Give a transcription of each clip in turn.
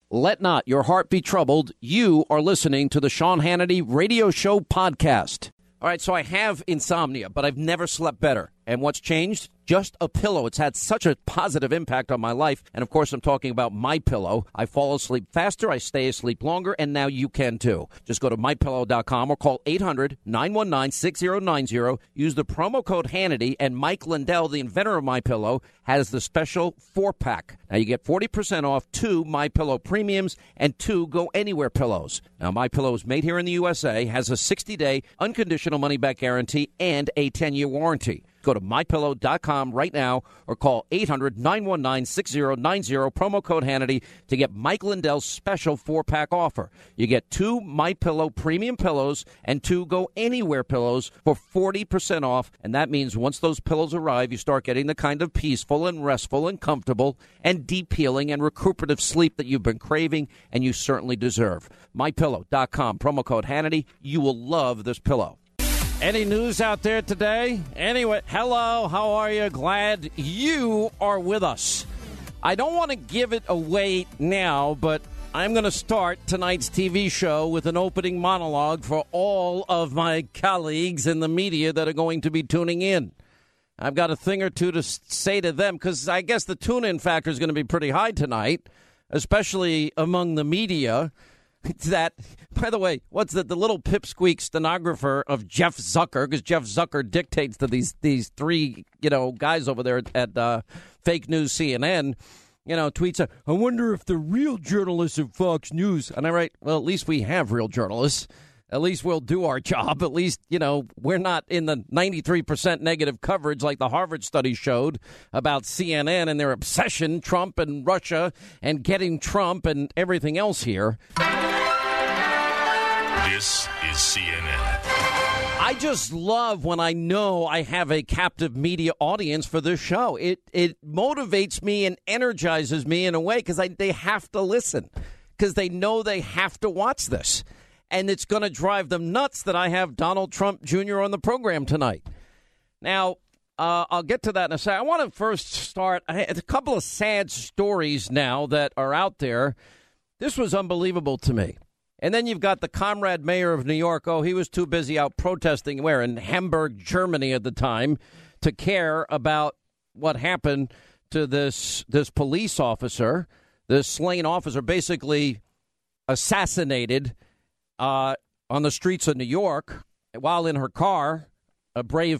Let not your heart be troubled. You are listening to the Sean Hannity Radio Show podcast. All right, so I have insomnia, but I've never slept better. And what's changed? Just a pillow. It's had such a positive impact on my life. And, of course, I'm talking about MyPillow. I fall asleep faster, I stay asleep longer, and now you can, too. Just go to MyPillow.com or call 800-919-6090. Use the promo code Hannity, and Mike Lindell, the inventor of MyPillow, has the special 4-pack. Now, you get 40% off 2 MyPillow Premiums and 2 Go Anywhere pillows. Now, MyPillow is made here in the USA, has a 60-day unconditional money-back guarantee, and a 10-year warranty. Go to MyPillow.com right now or call 800-919-6090, promo code Hannity, to get Mike Lindell's special 4-pack offer. You get 2 MyPillow premium pillows and 2 Go Anywhere pillows for 40% off, and that means once those pillows arrive, you start getting the kind of peaceful and restful and comfortable and deep healing and recuperative sleep that you've been craving and you certainly deserve. MyPillow.com, promo code Hannity. You will love this pillow. Any news out there today? Anyway, hello, how are you? Glad you are with us. I don't want to give it away now, but I'm going to start tonight's TV show with an opening monologue for all of my colleagues in the media that are going to be tuning in. I've got a thing or two to say to them, because I guess the tune-in factor is going to be pretty high tonight, especially among the media. That, by the way, what's the little pipsqueak stenographer of Jeff Zucker, because Jeff Zucker dictates to these 3 guys over there at Fake News CNN, tweets, I wonder if the real journalists of Fox News, and I write, well, at least we have real journalists. At least we'll do our job. At least, we're not in the 93% negative coverage like the Harvard study showed about CNN and their obsession, Trump and Russia and getting Trump and everything else here. This is CNN. I just love when I know I have a captive media audience for this show. It motivates me and energizes me in a way because they have to listen, because they know they have to watch this. And it's going to drive them nuts that I have Donald Trump Jr. on the program tonight. Now, I'll get to that in a second. I want to first start a couple of sad stories now that are out there. This was unbelievable to me. And then you've got the comrade mayor of New York. Oh, he was too busy out protesting where? In Hamburg, Germany at the time, to care about what happened to this police officer, this slain officer, basically assassinated on the streets of New York while in her car, a brave,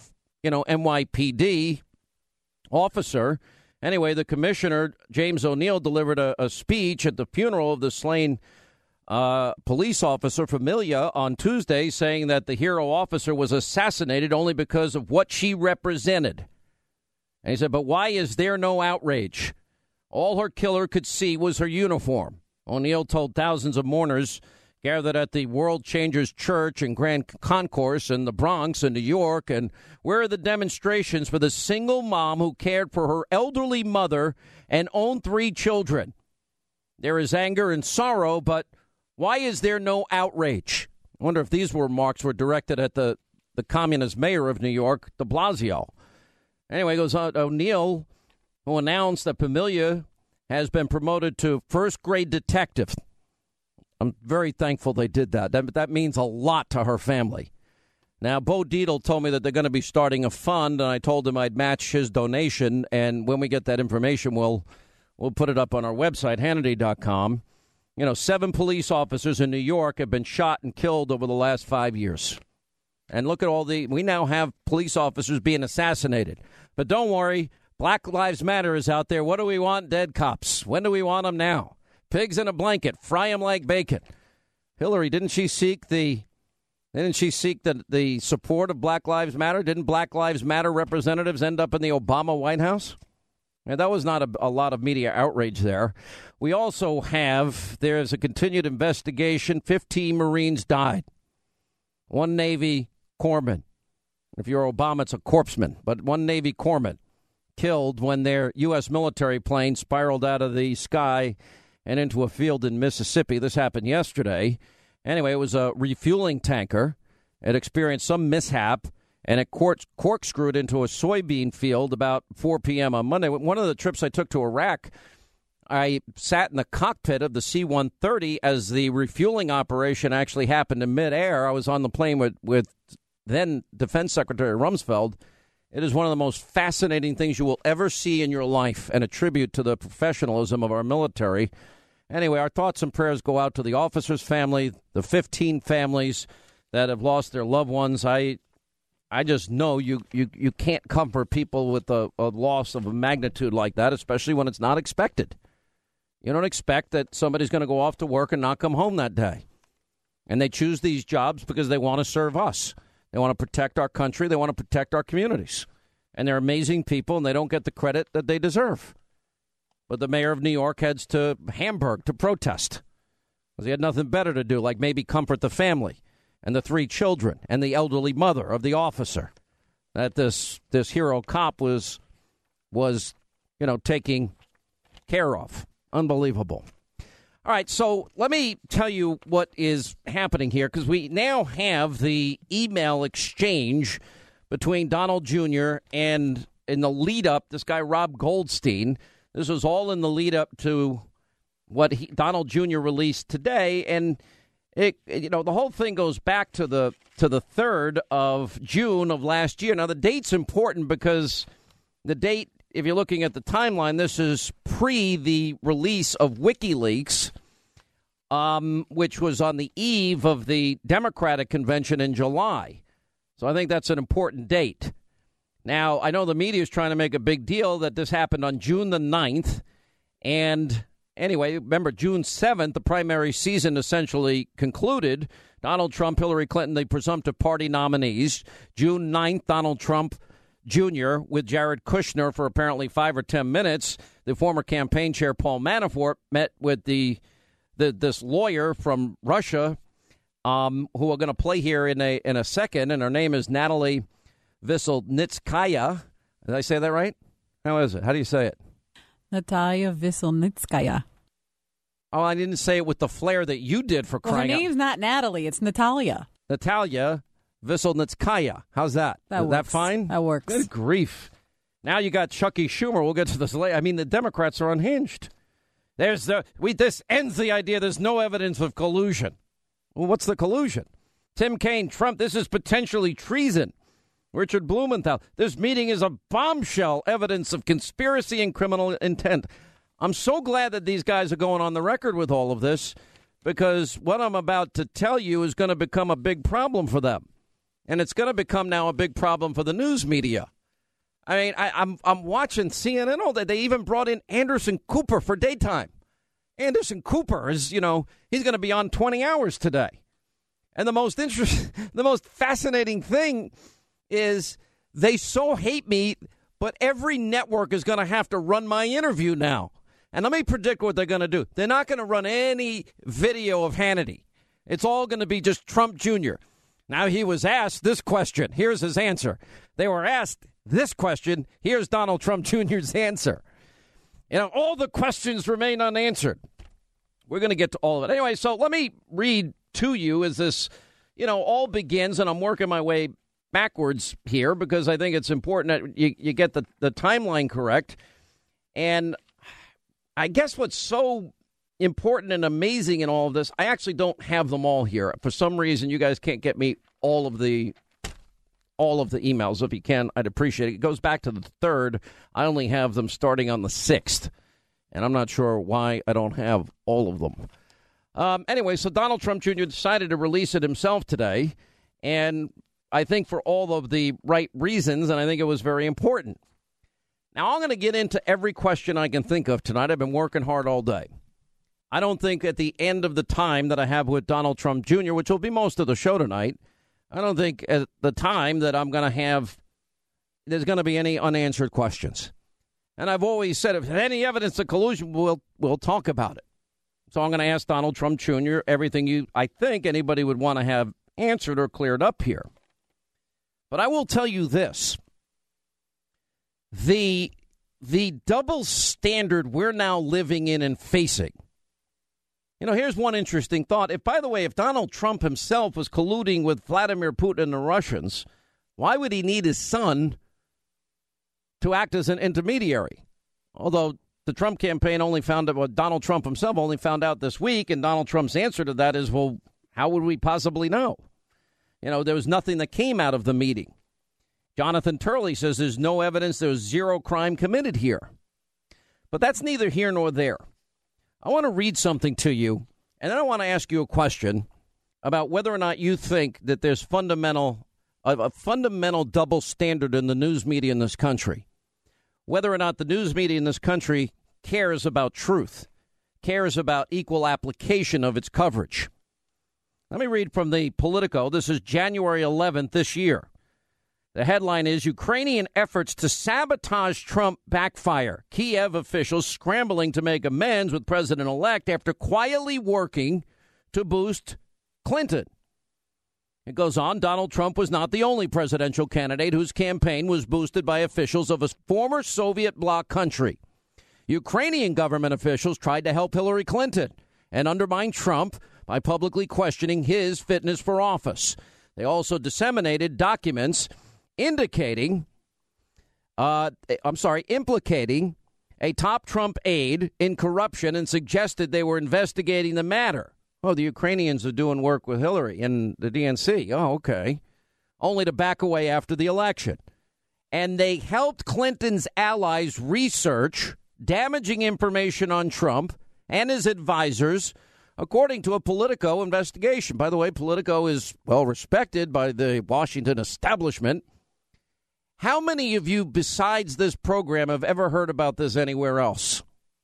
NYPD officer. Anyway, the commissioner, James O'Neill, delivered a speech at the funeral of the slain police officer, Familia, on Tuesday, saying that the hero officer was assassinated only because of what she represented. And he said, but why is there no outrage? All her killer could see was her uniform. O'Neill told thousands of mourners gathered at the World Changers Church in Grand Concourse in the Bronx in New York, and where are the demonstrations for the single mom who cared for her elderly mother and owned 3 children? There is anger and sorrow, but why is there no outrage? I wonder if these remarks were directed at the communist mayor of New York, de Blasio. Anyway, goes on, O'Neill, who announced that Familia has been promoted to first-grade detective. I'm very thankful they did that. That means a lot to her family. Now, Bo Dietl told me that they're going to be starting a fund, and I told him I'd match his donation, and when we get that information, we'll put it up on our website, Hannity.com. 7 police officers in New York have been shot and killed over the last 5 years. And look at we now have police officers being assassinated. But don't worry, Black Lives Matter is out there. What do we want? Dead cops. When do we want them now? Pigs in a blanket. Fry them like bacon. Hillary, didn't she seek the support of Black Lives Matter? Didn't Black Lives Matter representatives end up in the Obama White House? And that was not a lot of media outrage there. We also there's a continued investigation. 15 Marines died. 1 Navy corpsman. If you're Obama, it's a corpsman. But 1 Navy corpsman killed when their U.S. military plane spiraled out of the sky and into a field in Mississippi. This happened yesterday. Anyway, it was a refueling tanker. It experienced some mishap, and it corkscrewed into a soybean field about 4 p.m. on Monday. One of the trips I took to Iraq, I sat in the cockpit of the C-130 as the refueling operation actually happened in midair. I was on the plane with then Defense Secretary Rumsfeld. It is one of the most fascinating things you will ever see in your life, and a tribute to the professionalism of our military. Anyway, our thoughts and prayers go out to the officers' family, the 15 families that have lost their loved ones. I just know you can't comfort people with a loss of a magnitude like that, especially when it's not expected. You don't expect that somebody's going to go off to work and not come home that day. And they choose these jobs because they want to serve us. They want to protect our country. They want to protect our communities. And they're amazing people, and they don't get the credit that they deserve. But the mayor of New York heads to Hamburg to protest because he had nothing better to do, like maybe comfort the family and the 3 children and the elderly mother of the officer that this hero cop was taking care of. Unbelievable. All right, so let me tell you what is happening here, because we now have the email exchange between Donald Jr. and in the lead up, this guy Rob Goldstein. This was all in the lead up to what Donald Jr. released today, and the whole thing goes back to the 3rd of June of last year. Now the date's important because the date, if you're looking at the timeline, this is pre the release of WikiLeaks, which was on the eve of the Democratic convention in July. So I think that's an important date. Now, I know the media is trying to make a big deal that this happened on June the 9th. And anyway, remember, June 7th, the primary season essentially concluded. Donald Trump, Hillary Clinton, the presumptive party nominees. June 9th, Donald Trump Jr. with Jared Kushner for apparently 5 or 10 minutes. The former campaign chair, Paul Manafort, met with this lawyer from Russia, who are going to play here in a second, and her name is Natalie Veselnitskaya. Did I say that right? How is it? How do you say it? Natalia Veselnitskaya. Oh, I didn't say it with the flair that you did for crying out. Her name's not Natalie. It's Natalia. Natalia Veselnitskaya. How's that? Is that fine? That works. Good grief. Now you got Chucky Schumer. We'll get to this later. I mean, the Democrats are unhinged. This ends the idea there's no evidence of collusion. Well, what's the collusion? Tim Kaine, Trump, this is potentially treason. Richard Blumenthal, this meeting is a bombshell, evidence of conspiracy and criminal intent. I'm so glad that these guys are going on the record with all of this, because what I'm about to tell you is going to become a big problem for them. And it's going to become now a big problem for the news media. I mean, I'm watching CNN all day. They even brought in Anderson Cooper for daytime. Anderson Cooper is, he's going to be on 20 hours today. And the most fascinating thing is they so hate me, but every network is going to have to run my interview now. And let me predict what they're going to do. They're not going to run any video of Hannity. It's all going to be just Trump Jr. Now, he was asked this question. Here's his answer. They were asked this question. Here's Donald Trump Jr.'s answer. All the questions remain unanswered. We're going to get to all of it. Anyway, so let me read to you as this, all begins, and I'm working my way backwards here because I think it's important that you get the timeline correct. And I guess what's so important and amazing in all of this, I actually don't have them all here. For some reason, you guys can't get me all of the emails. If you can, I'd appreciate it. It goes back to the 3rd. I only have them starting on the 6th. And I'm not sure why I don't have all of them. Anyway, so Donald Trump Jr. decided to release it himself today. And I think for all of the right reasons, and I think it was very important. Now, I'm going to get into every question I can think of tonight. I've been working hard all day. I don't think at the end of the time that I have with Donald Trump Jr., which will be most of the show tonight, I don't think at the time that I'm going to have, there's going to be any unanswered questions. And I've always said, if there's any evidence of collusion, we'll talk about it. So I'm going to ask Donald Trump Jr. everything I think anybody would want to have answered or cleared up here. But I will tell you this. The double standard we're now living in and facing. Here's one interesting thought. If Donald Trump himself was colluding with Vladimir Putin and the Russians, why would he need his son to act as an intermediary? Although the Trump campaign only found out, well, Donald Trump himself only found out this week, and Donald Trump's answer to that is, well, how would we possibly know? You know, there was nothing that came out of the meeting. Jonathan Turley says there's no evidence there was zero crime committed here. But that's neither here nor there. I want to read something to you, and then I want to ask you a question about whether or not you think that there's a fundamental double standard in the news media in this country. Whether or not the news media in this country cares about truth, cares about equal application of its coverage. Let me read from the Politico. This is January 11th this year. The headline is Ukrainian efforts to sabotage Trump backfire. Kiev officials scrambling to make amends with President-elect after quietly working to boost Clinton. It goes on, Donald Trump was not the only presidential candidate whose campaign was boosted by officials of a former Soviet bloc country. Ukrainian government officials tried to help Hillary Clinton and undermine Trump by publicly questioning his fitness for office. They also disseminated documents implicating a top Trump aide in corruption and suggested they were investigating the matter. Oh, the Ukrainians are doing work with Hillary and the DNC. Oh, okay. Only to back away after the election. And they helped Clinton's allies research damaging information on Trump and his advisors, according to a Politico investigation. By the way, Politico is well respected by the Washington establishment. How many of you besides this program have ever heard about this anywhere else?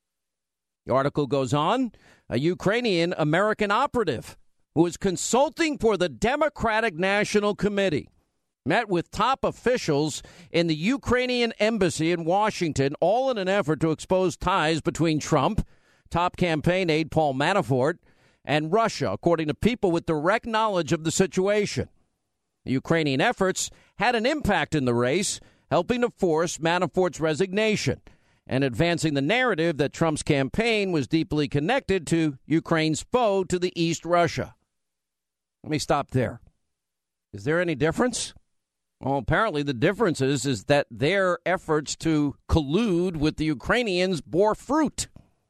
The article goes on. A Ukrainian American operative who is consulting for the Democratic National Committee met with top officials in the Ukrainian embassy in Washington, all in an effort to expose ties between Trump, top campaign aide Paul Manafort, and Russia, according to people with direct knowledge of the situation. The Ukrainian efforts had an impact in the race, helping to force Manafort's resignation and advancing the narrative that Trump's campaign was deeply connected to Ukraine's foe to the east, Russia. Let me stop there. Is there any difference? Well, apparently the difference is that their efforts to collude with the Ukrainians bore fruit.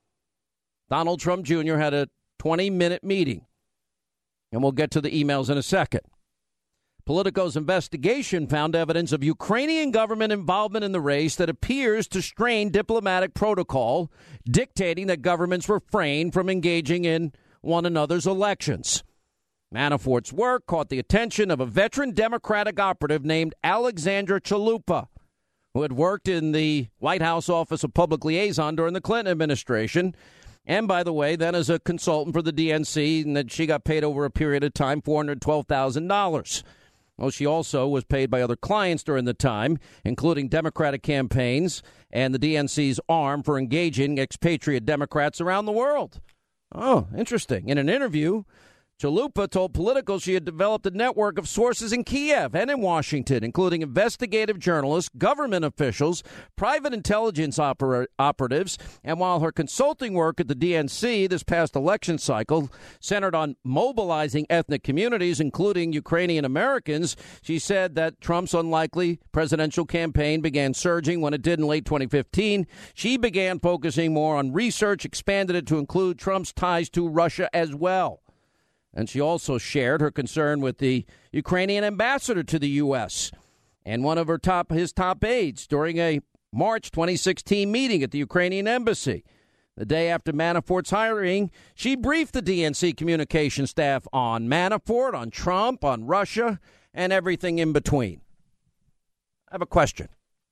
Donald Trump Jr. had a 20-minute meeting, and we'll get to the emails in a second. Politico's investigation found evidence of Ukrainian government involvement in the race that appears to strain diplomatic protocol, dictating that governments refrain from engaging in one another's elections. Manafort's work caught the attention of a veteran Democratic operative named Alexandra Chalupa, who had worked in the White House Office of Public Liaison during the Clinton administration. And, by the way, then as a consultant for the DNC, and that she got paid over a period of time $412,000. Well, she also was paid by other clients during the time, including Democratic campaigns and the DNC's arm for engaging expatriate Democrats around the world. Oh, interesting. In an interview, Chalupa told Politico she had developed a network of sources in Kiev and in Washington, including investigative journalists, government officials, private intelligence operatives, and while her consulting work at the DNC this past election cycle centered on mobilizing ethnic communities, including Ukrainian Americans, she said that Trump's unlikely presidential campaign began surging when it did in late 2015. She began focusing more on research, expanded it to include Trump's ties to Russia as well. And she also shared her concern with the Ukrainian ambassador to the U.S. and one of his top aides during a March 2016 meeting at the Ukrainian embassy. The day after Manafort's hiring, she briefed the DNC communication staff on Manafort, on Trump, on Russia, and everything in between. I have a question.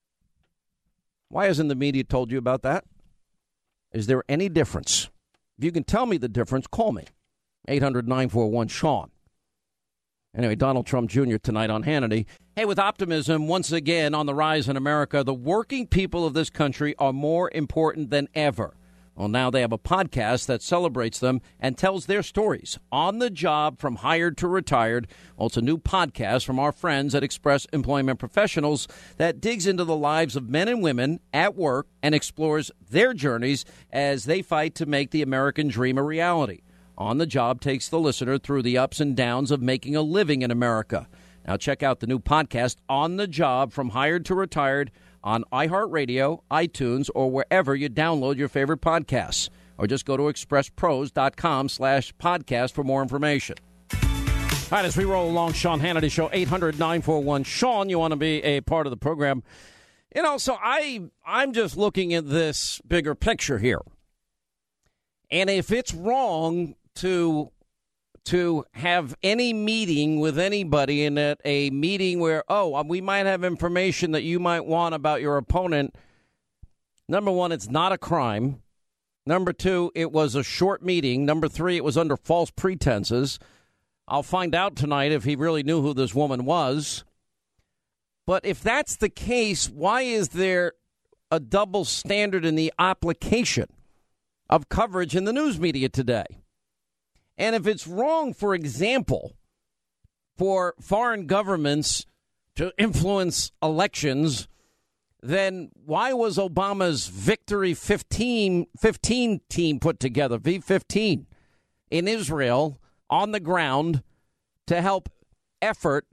Why hasn't the media told you about that? Is there any difference? If you can tell me the difference, call me. 800-941-SEAN. Anyway, Donald Trump Jr. tonight on Hannity. Hey, with optimism once again on the rise in America, the working people of this country are more important than ever. Well, now they have a podcast that celebrates them and tells their stories on the job from hired to retired. Well, it's a new podcast from our friends at Express Employment Professionals that digs into the lives of men and women at work and explores their journeys as they fight to make the American dream a reality. On the Job takes the listener through the ups and downs of making a living in America. Now check out the new podcast, On the Job, From Hired to Retired, on iHeartRadio, iTunes, or wherever you download your favorite podcasts. Or just go to expresspros.com/podcast for more information. All right, as we roll along, Sean Hannity Show, 800-941-SEAN. You want to be a part of the program. You know, so I'm just looking at this bigger picture here. And if it's wrong to have any meeting with anybody, and at a meeting where, we might have information that you might want about your opponent, number one, it's not a crime. Number two, it was a short meeting. Number three, it was under false pretenses. I'll find out tonight if he really knew who this woman was. But if that's the case, why is there a double standard in the application of coverage in the news media today? And if it's wrong, for example, for foreign governments to influence elections, then why was Obama's Victory 15 team put together, V-15, in Israel on the ground to help effort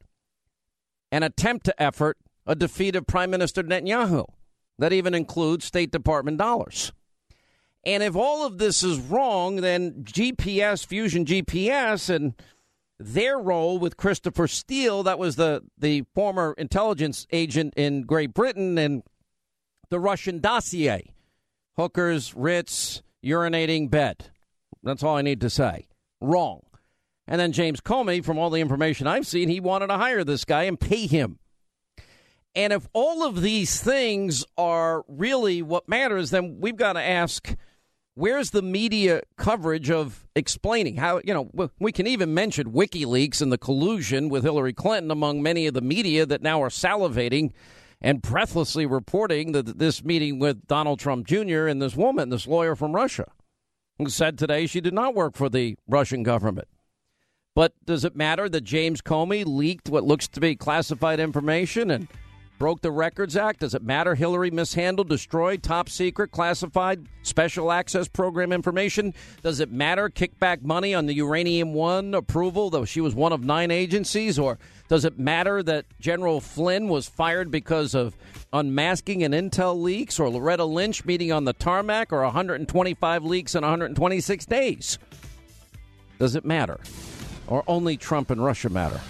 and attempt to effort a defeat of Prime Minister Netanyahu? That even includes State Department dollars. And if all of this is wrong, then GPS, Fusion GPS, and their role with Christopher Steele, that was the former intelligence agent in Great Britain, and the Russian dossier, hookers, Ritz, urinating bed. That's all I need to say. Wrong. And then James Comey, from all the information I've seen, he wanted to hire this guy and pay him. And if all of these things are really what matters, then we've got to ask, where's the media coverage of explaining how, we can even mention WikiLeaks and the collusion with Hillary Clinton among many of the media that now are salivating and breathlessly reporting that this meeting with Donald Trump Jr. and this woman, this lawyer from Russia, who said today she did not work for the Russian government. But does it matter that James Comey leaked what looks to be classified information and broke the Records Act? Does it matter Hillary mishandled, destroyed top secret, classified, special access program information? Does it matter kickback money on the Uranium One approval, though she was one of 9 agencies? Or does it matter that General Flynn was fired because of unmasking and intel leaks, or Loretta Lynch meeting on the tarmac, or 125 leaks in 126 days? Does it matter? Or only Trump and Russia matter?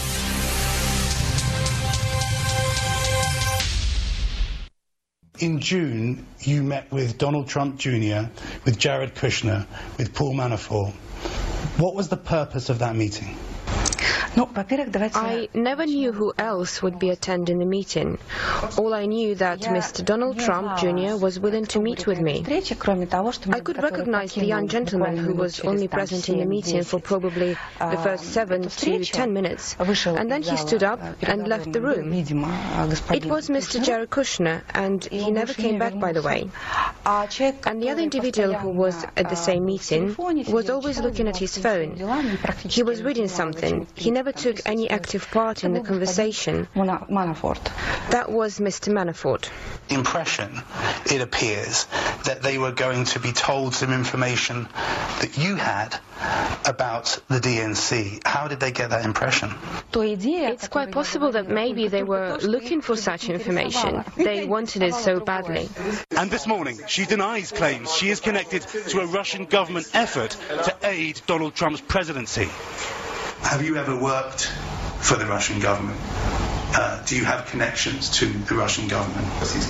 In June, you met with Donald Trump Jr., with Jared Kushner, with Paul Manafort. What was the purpose of that meeting? I never knew who else would be attending the meeting. All I knew that Mr. Donald Trump Jr. was willing to meet with me. I could recognize the young gentleman who was only present in the meeting for probably the first 7 to 10 minutes, and then he stood up and left the room. It was Mr. Jared Kushner, and he never came back, by the way. And the other individual who was at the same meeting was always looking at his phone. He was reading something. He never took any active part in the conversation. That was Mr. Manafort. Impression, it appears, that they were going to be told some information that you had about the DNC. How did they get that impression? It's quite possible that maybe they were looking for such information. They wanted it so badly. And this morning, she denies claims she is connected to a Russian government effort to aid Donald Trump's presidency. Have you ever worked for the Russian government? Do you have connections to the Russian government?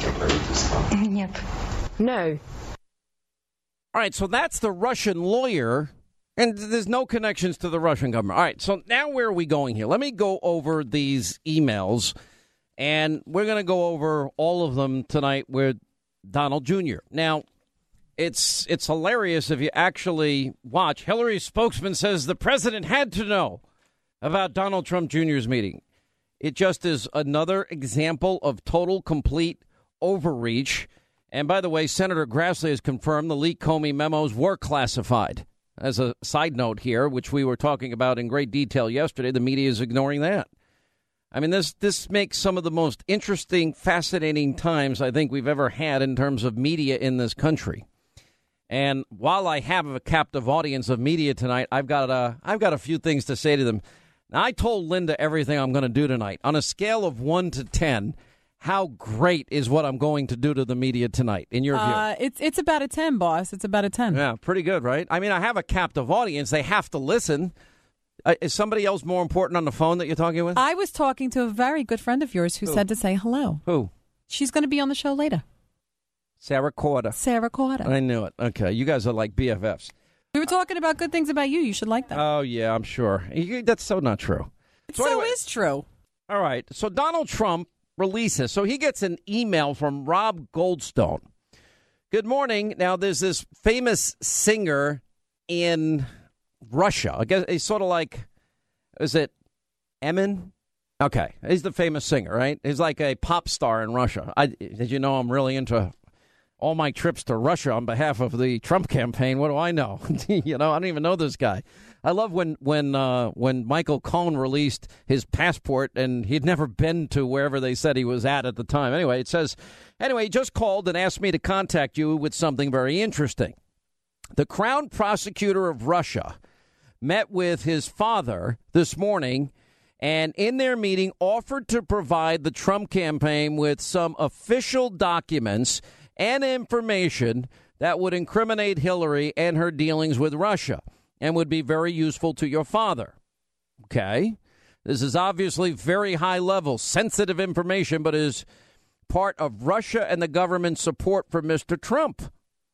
No. All right, so that's the Russian lawyer, and there's no connections to the Russian government. All right, so now where are we going here? Let me go over these emails, and we're going to go over all of them tonight with Donald Jr. Now, it's hilarious if you actually watch. Hillary's spokesman says the president had to know about Donald Trump Jr.'s meeting. It just is another example of total, complete overreach. And by the way, Senator Grassley has confirmed the leaked Comey memos were classified. As a side note here, which we were talking about in great detail yesterday, the media is ignoring that. I mean, this makes some of the most interesting, fascinating times I think we've ever had in terms of media in this country. And while I have a captive audience of media tonight, I've got a few things to say to them. Now, I told Linda everything I'm going to do tonight. On a scale of 1 to 10, how great is what I'm going to do to the media tonight, in your view? It's about a 10, boss. It's about a 10. Yeah, pretty good, right? I mean, I have a captive audience. They have to listen. Is somebody else more important on the phone that you're talking with? I was talking to a very good friend of yours who said to say hello. Who? She's going to be on the show later. Sarah Corder. Sarah Corder. I knew it. Okay, you guys are like BFFs. We were talking about good things about you. You should like that. Oh, yeah, I'm sure. That's so not true. It so is true. All right. So Donald Trump releases. So he gets an email from Rob Goldstone. Good morning. Now, there's this famous singer in Russia. I guess he's sort of like, is it Emin? Okay. He's the famous singer, right? He's like a pop star in Russia. Did you know I'm really into all my trips to Russia on behalf of the Trump campaign? What do I know? I don't even know this guy. I love when Michael Cohen released his passport and he'd never been to wherever they said he was at the time. Anyway, it says, he just called and asked me to contact you with something very interesting. The Crown Prosecutor of Russia met with his father this morning and in their meeting offered to provide the Trump campaign with some official documents and information that would incriminate Hillary and her dealings with Russia and would be very useful to your father. Okay. This is obviously very high level, sensitive information, but is part of Russia and the government's support for Mr. Trump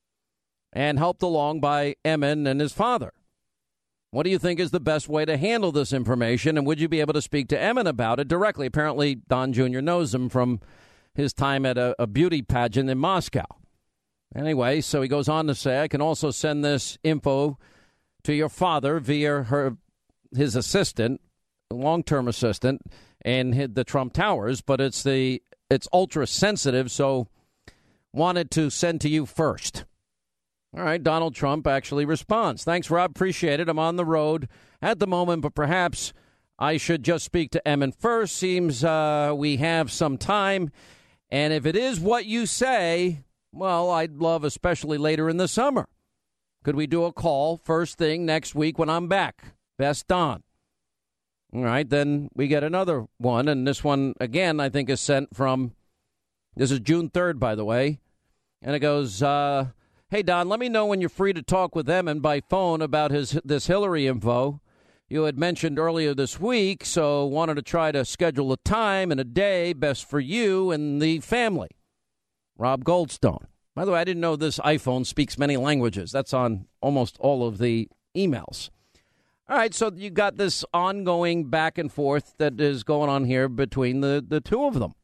and helped along by Emin and his father. What do you think is the best way to handle this information? And would you be able to speak to Emin about it directly? Apparently, Don Jr. knows him from his time at a beauty pageant in Moscow. Anyway, so he goes on to say, I can also send this info to your father via his assistant, long-term assistant, and the Trump Towers, but it's ultra sensitive, so wanted to send to you first. All right, Donald Trump actually responds. Thanks, Rob. Appreciate it. I'm on the road at the moment, but perhaps I should just speak to Emin first. Seems we have some time. And if it is what you say, well, I'd love, especially later in the summer. Could we do a call first thing next week when I'm back? Best Don. All right, then we get another one. And this one, again, I think is sent from, this is June 3rd, by the way. And it goes, hey, Don, let me know when you're free to talk with Emin by phone about this Hillary info. You had mentioned earlier this week, so wanted to try to schedule a time and a day best for you and the family. Rob Goldstone. By the way, I didn't know this iPhone speaks many languages. That's on almost all of the emails. All right, so you got this ongoing back and forth that is going on here between the two of them.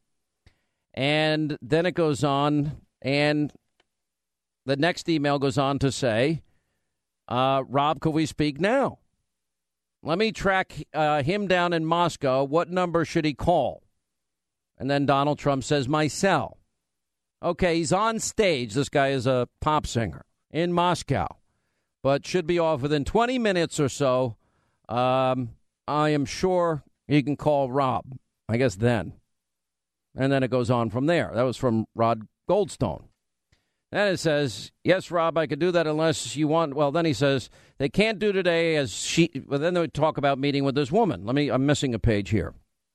And then it goes on, and the next email goes on to say, Rob, could we speak now? Let me track him down in Moscow. What number should he call? And then Donald Trump says, my cell. Okay, he's on stage. This guy is a pop singer in Moscow, but should be off within 20 minutes or so. I am sure he can call Rob, I guess then. And then it goes on from there. That was from Rod Goldstone. Then it says, yes, Rob, I could do that unless you want. Well, then he says they can't do today well, then they talk about meeting with this woman. I'm missing a page here.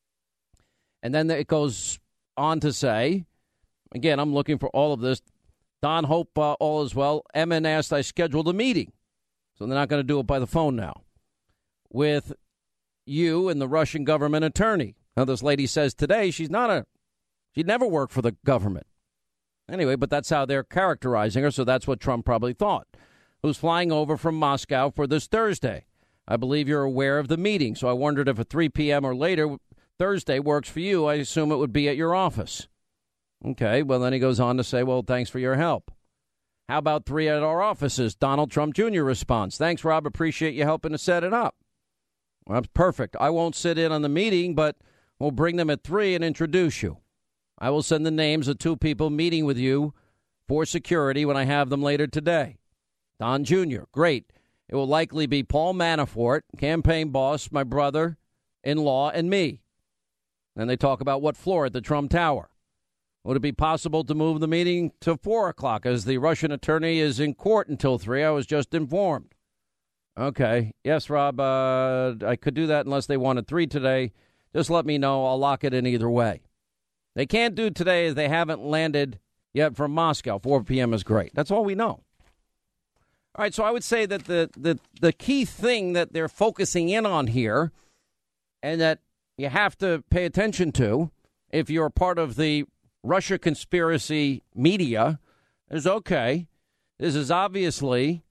And then it goes on to say, again, I'm looking for all of this. Don, hope all is well. Emin asked I scheduled a meeting. So they're not going to do it by the phone now. With you and the Russian government attorney. Now, this lady says today she'd never worked for the government. Anyway, but that's how they're characterizing her, so that's what Trump probably thought. Who's flying over from Moscow for this Thursday. I believe you're aware of the meeting, so I wondered if at 3 p.m. or later Thursday works for you. I assume it would be at your office. Okay, well, then he goes on to say, well, thanks for your help. How about 3 at our offices? Donald Trump Jr. responds. Thanks, Rob. Appreciate you helping to set it up. Well, that's perfect. I won't sit in on the meeting, but we'll bring them at 3 and introduce you. I will send the names of 2 people meeting with you for security when I have them later today. Don Jr., great. It will likely be Paul Manafort, campaign boss, my brother-in-law, and me. Then they talk about what floor at the Trump Tower. Would it be possible to move the meeting to 4 o'clock as the Russian attorney is in court until 3? I was just informed. Okay. Yes, Rob, I could do that unless they wanted 3 today. Just let me know. I'll lock it in either way. They can't do today as they haven't landed yet from Moscow. 4 p.m. is great. That's all we know. All right, so I would say that the key thing that they're focusing in on here and that you have to pay attention to if you're part of the Russia conspiracy media is, okay, this is obviously,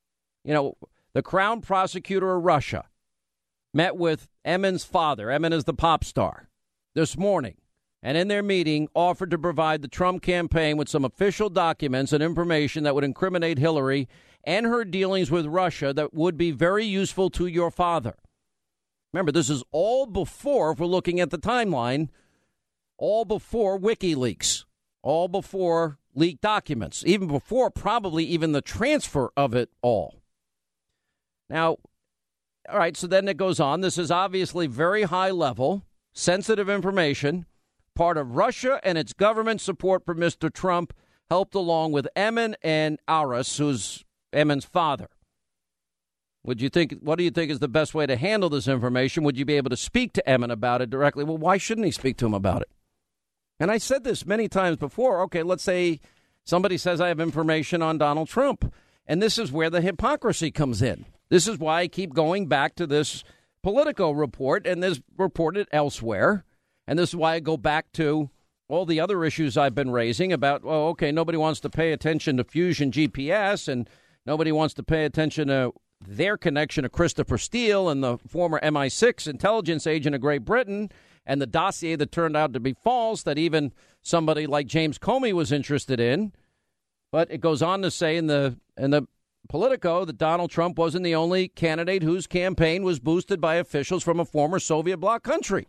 the Crown Prosecutor of Russia met with Emin's father. Emin is the pop star this morning. And in their meeting, offered to provide the Trump campaign with some official documents and information that would incriminate Hillary and her dealings with Russia that would be very useful to your father. Remember, this is all before, if we're looking at the timeline, all before WikiLeaks, all before leaked documents, even before probably even the transfer of it all. Now, all right, so then it goes on. This is obviously very high level, sensitive information, part of Russia and its government support for Mr. Trump, helped along with Emin and Aras, who's Emin's father. What do you think is the best way to handle this information? Would you be able to speak to Emin about it directly? Well, why shouldn't he speak to him about it? And I said this many times before. Okay, let's say somebody says I have information on Donald Trump. And this is where the hypocrisy comes in. This is why I keep going back to this Politico report and this reported elsewhere. And this is why I go back to all the other issues I've been raising about, nobody wants to pay attention to Fusion GPS and nobody wants to pay attention to their connection to Christopher Steele and the former MI6 intelligence agent of Great Britain and the dossier that turned out to be false that even somebody like James Comey was interested in. But it goes on to say in the Politico that Donald Trump wasn't the only candidate whose campaign was boosted by officials from a former Soviet bloc country.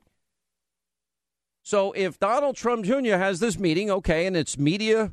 So if Donald Trump Jr. has this meeting, okay, and it's a media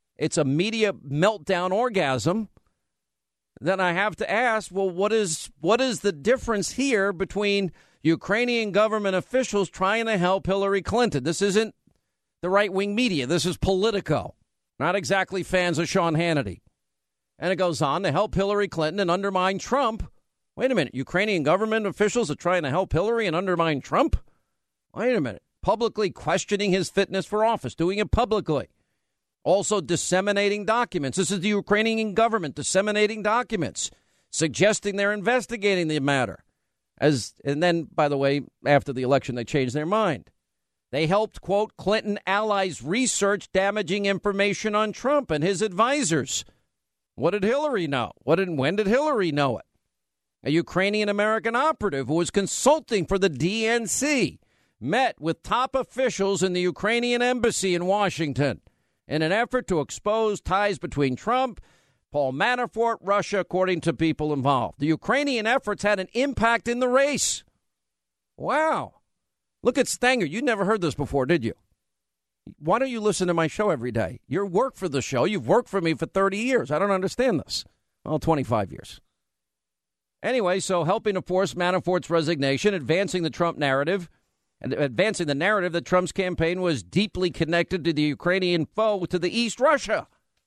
meltdown orgasm, then I have to ask, well, what is the difference here between Ukrainian government officials trying to help Hillary Clinton? This isn't the right-wing media. This is Politico, not exactly fans of Sean Hannity. And it goes on to help Hillary Clinton and undermine Trump. Wait a minute. Ukrainian government officials are trying to help Hillary and undermine Trump? Wait a minute. Publicly questioning his fitness for office, doing it publicly. Also disseminating documents. This is the Ukrainian government disseminating documents, suggesting they're investigating the matter. And then, by the way, after the election, they changed their mind. They helped, quote, Clinton allies research damaging information on Trump and his advisors. What did Hillary know? When did Hillary know it? A Ukrainian-American operative who was consulting for the DNC met with top officials in the Ukrainian embassy in Washington in an effort to expose ties between Trump, Paul Manafort, Russia, according to people involved. The Ukrainian efforts had an impact in the race. Wow. Look at Stanger. You never heard this before, did you? Why don't you listen to my show every day? You work for the show. You've worked for me for 30 years. I don't understand this. Well, 25 years. Anyway, so helping to force Manafort's resignation, advancing the Trump narrative, and advancing the narrative that Trump's campaign was deeply connected to the Ukrainian foe to the East, Russia.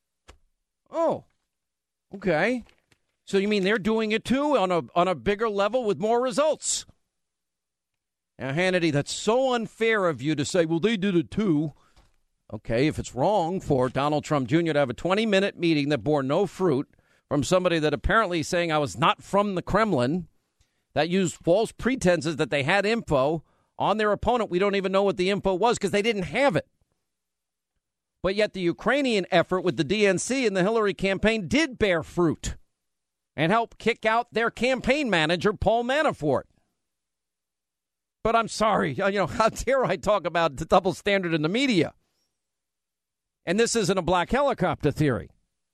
Oh, okay. So you mean they're doing it, too, on a bigger level with more results? Now, Hannity, that's so unfair of you to say, well, they did it, too. Okay, if it's wrong for Donald Trump Jr. to have a 20-minute meeting that bore no fruit from somebody that apparently is saying I was not from the Kremlin, that used false pretenses that they had info on their opponent. We don't even know what the info was because they didn't have it. But yet the Ukrainian effort with the DNC and the Hillary campaign did bear fruit and help kick out their campaign manager, Paul Manafort. But I'm sorry, how dare I talk about the double standard in the media? And this isn't a black helicopter theory.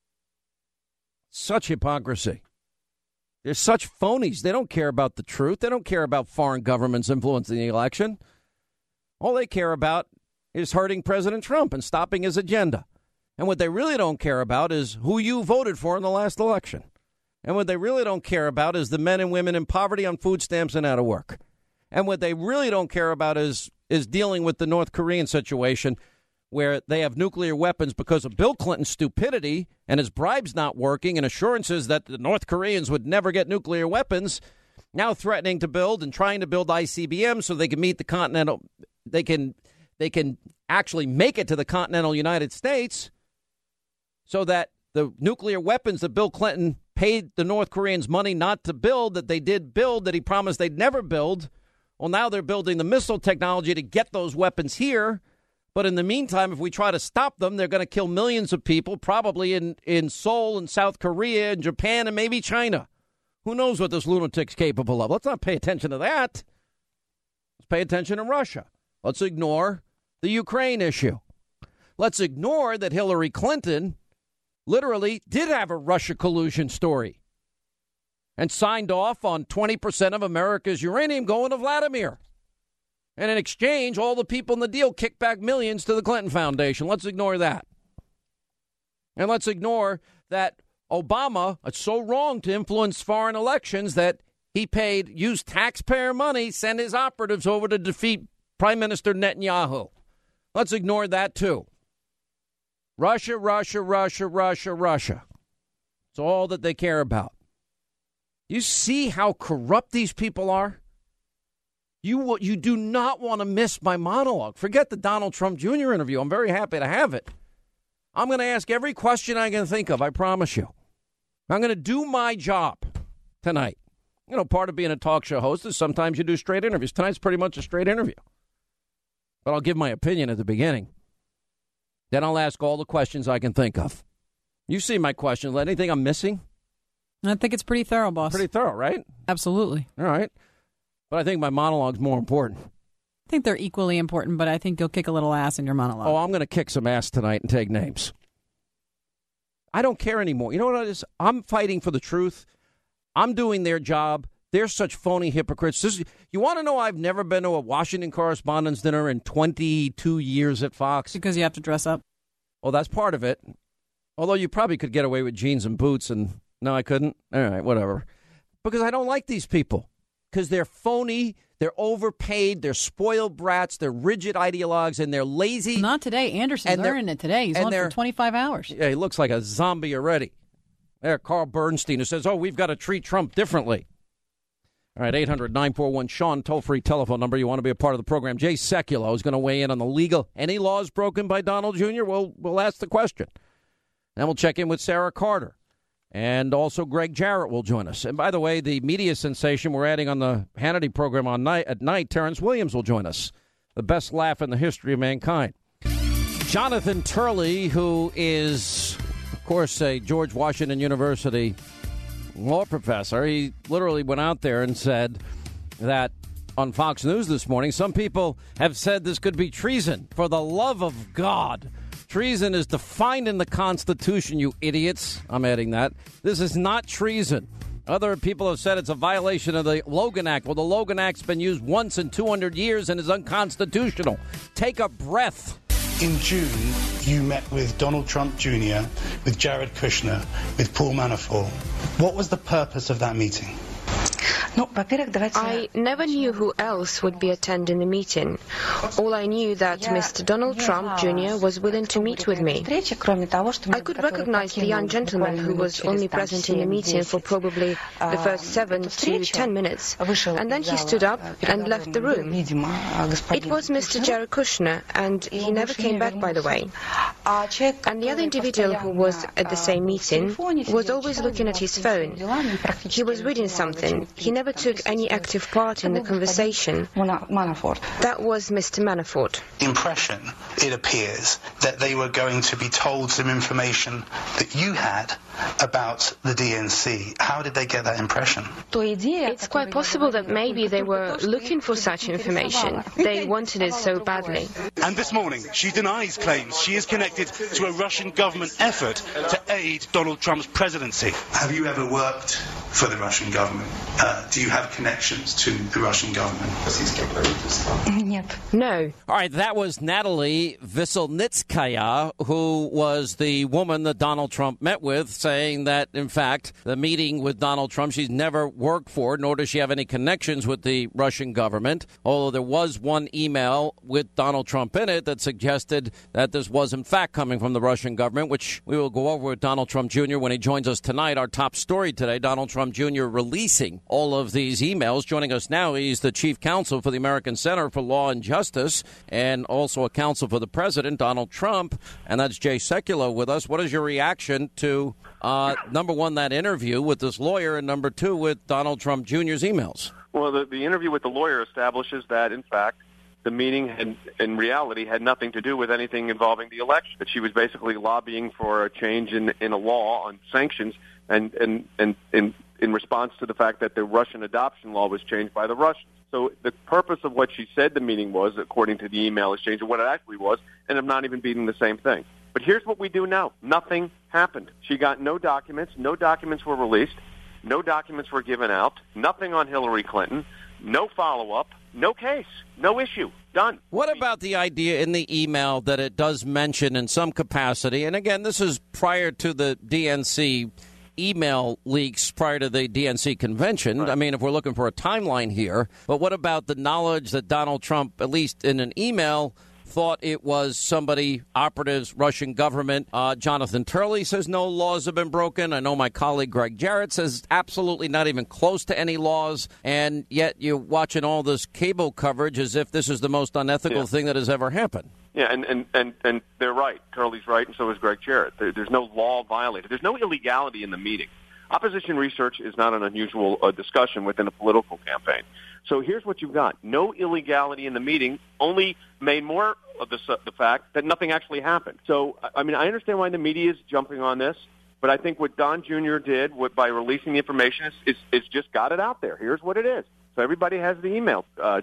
Such hypocrisy. They're such phonies. They don't care about the truth. They don't care about foreign governments influencing the election. All they care about is hurting President Trump and stopping his agenda. And what they really don't care about is who you voted for in the last election. And what they really don't care about is the men and women in poverty on food stamps and out of work. And what they really don't care about is dealing with the North Korean situation, where they have nuclear weapons because of Bill Clinton's stupidity and his bribes not working and assurances that the North Koreans would never get nuclear weapons, now threatening to build and trying to build ICBMs so they can meet the continental, they can actually make it to the continental United States, so that the nuclear weapons that Bill Clinton paid the North Koreans money not to build, that they did build, that he promised they'd never build. Well, now they're building the missile technology to get those weapons here. But in the meantime, if we try to stop them, they're going to kill millions of people, probably in Seoul and South Korea and Japan and maybe China. Who knows what this lunatic's capable of? Let's not pay attention to that. Let's pay attention to Russia. Let's ignore the Ukraine issue. Let's ignore that Hillary Clinton literally did have a Russia collusion story and signed off on 20% of America's uranium going to Vladimir. And in exchange, all the people in the deal kicked back millions to the Clinton Foundation. Let's ignore that. And let's ignore that Obama, it's so wrong to influence foreign elections that he used taxpayer money, sent his operatives over to defeat Prime Minister Netanyahu. Let's ignore that, too. Russia, Russia, Russia, Russia, Russia. It's all that they care about. You see how corrupt these people are? You do not want to miss my monologue. Forget the Donald Trump Jr. interview. I'm very happy to have it. I'm going to ask every question I can think of, I promise you. I'm going to do my job tonight. You know, part of being a talk show host is sometimes you do straight interviews. Tonight's pretty much a straight interview. But I'll give my opinion at the beginning. Then I'll ask all the questions I can think of. You see my questions. Anything I'm missing? I think it's pretty thorough, boss. Pretty thorough, right? Absolutely. All right. But I think my monologue's more important. I think they're equally important, but I think you'll kick a little ass in your monologue. Oh, I'm going to kick some ass tonight and take names. I don't care anymore. You know what it is? I'm fighting for the truth. I'm doing their job. They're such phony hypocrites. You want to know I've never been to a Washington Correspondents' Dinner in 22 years at Fox? Because you have to dress up. Well, that's part of it. Although you probably could get away with jeans and boots, and no, I couldn't. All right, whatever. Because I don't like these people. Because they're phony, they're overpaid, they're spoiled brats, they're rigid ideologues, and they're lazy. Not today. Anderson's earning it today. He's on for 25 hours. Yeah, he looks like a zombie already. There, Carl Bernstein, who says, we've got to treat Trump differently. All right, 800-941-SEAN, toll-free telephone number. You want to be a part of the program. Jay Sekulow is going to weigh in on the legal. Any laws broken by Donald Jr.? We'll ask the question. Then we'll check in with Sarah Carter. And also Greg Jarrett will join us. And by the way, the media sensation we're adding on the Hannity program at night, Terrence Williams will join us. The best laugh in the history of mankind. Jonathan Turley, who is, of course, a George Washington University law professor, he literally went out there and said that on Fox News this morning, some people have said this could be treason. For the love of God. Treason is defined in the Constitution, you idiots. I'm adding that. This is not treason. Other people have said it's a violation of the Logan Act. Well, the Logan Act's been used once in 200 years and is unconstitutional. Take a breath. In June, you met with Donald Trump Jr., with Jared Kushner, with Paul Manafort. What was the purpose of that meeting? I never knew who else would be attending the meeting. All I knew that Mr. Donald Trump Jr. was willing to meet with me. I could recognize the young gentleman who was only present in the meeting for probably the first 7 to 10 minutes, and then he stood up and left the room. It was Mr. Jared Kushner, and he never came back, by the way. And the other individual who was at the same meeting was always looking at his phone. He was reading something. He never took any active part in the conversation. That was Mr. Manafort. Impression, it appears, that they were going to be told some information that you had about the DNC. How did they get that impression? It's quite possible that maybe they were looking for such information. They wanted it so badly. And this morning, she denies claims she is connected to a Russian government effort to aid Donald Trump's presidency. Have you ever worked for the Russian government? Do you have connections to the Russian government? No. All right, that was Natalie Veselnitskaya, who was the woman that Donald Trump met with, saying that, in fact, the meeting with Donald Trump, she's never worked for, nor does she have any connections with the Russian government, although there was one email with Donald Trump in it that suggested that this was, in fact, coming from the Russian government, which we will go over with Donald Trump Jr. when he joins us tonight. Our top story today, Donald Trump Jr. releasing all of these emails. Joining us now, he's the chief counsel for the American Center for Law and Justice and also a counsel for the president, Donald Trump. And that's Jay Sekulow with us. What is your reaction to, number one, that interview with this lawyer, and number two, with Donald Trump Jr.'s emails? Well, the interview with the lawyer establishes that, in fact, the meeting in reality had nothing to do with anything involving the election. That she was basically lobbying for a change in a law on sanctions and in response to the fact that the Russian adoption law was changed by the Russians. So the purpose of what she said the meeting was, according to the email exchange, and what it actually was, ended up not even being the same thing. But here's what we do now. Nothing happened. She got no documents. No documents were released. No documents were given out. Nothing on Hillary Clinton. No follow-up. No case. No issue. Done. What about the idea in the email that it does mention in some capacity, and again, this is prior to the DNC email leaks, prior to the DNC convention. Right. I mean, if we're looking for a timeline here, but what about the knowledge that Donald Trump, at least in an email, thought it was somebody, operatives, Russian government? Jonathan Turley says no laws have been broken. I know my colleague Greg Jarrett says absolutely not even close to any laws. And yet you're watching all this cable coverage as if this is the most unethical thing that has ever happened. Yeah, and they're right. Turley's right, and so is Greg Jarrett. There's no law violated. There's no illegality in the meeting. Opposition research is not an unusual discussion within a political campaign. So here's what you've got. No illegality in the meeting, only made more of the fact that nothing actually happened. So, I mean, I understand why the media is jumping on this, but I think what Don Jr. did by releasing the information is just got it out there. Here's what it is. So everybody has the email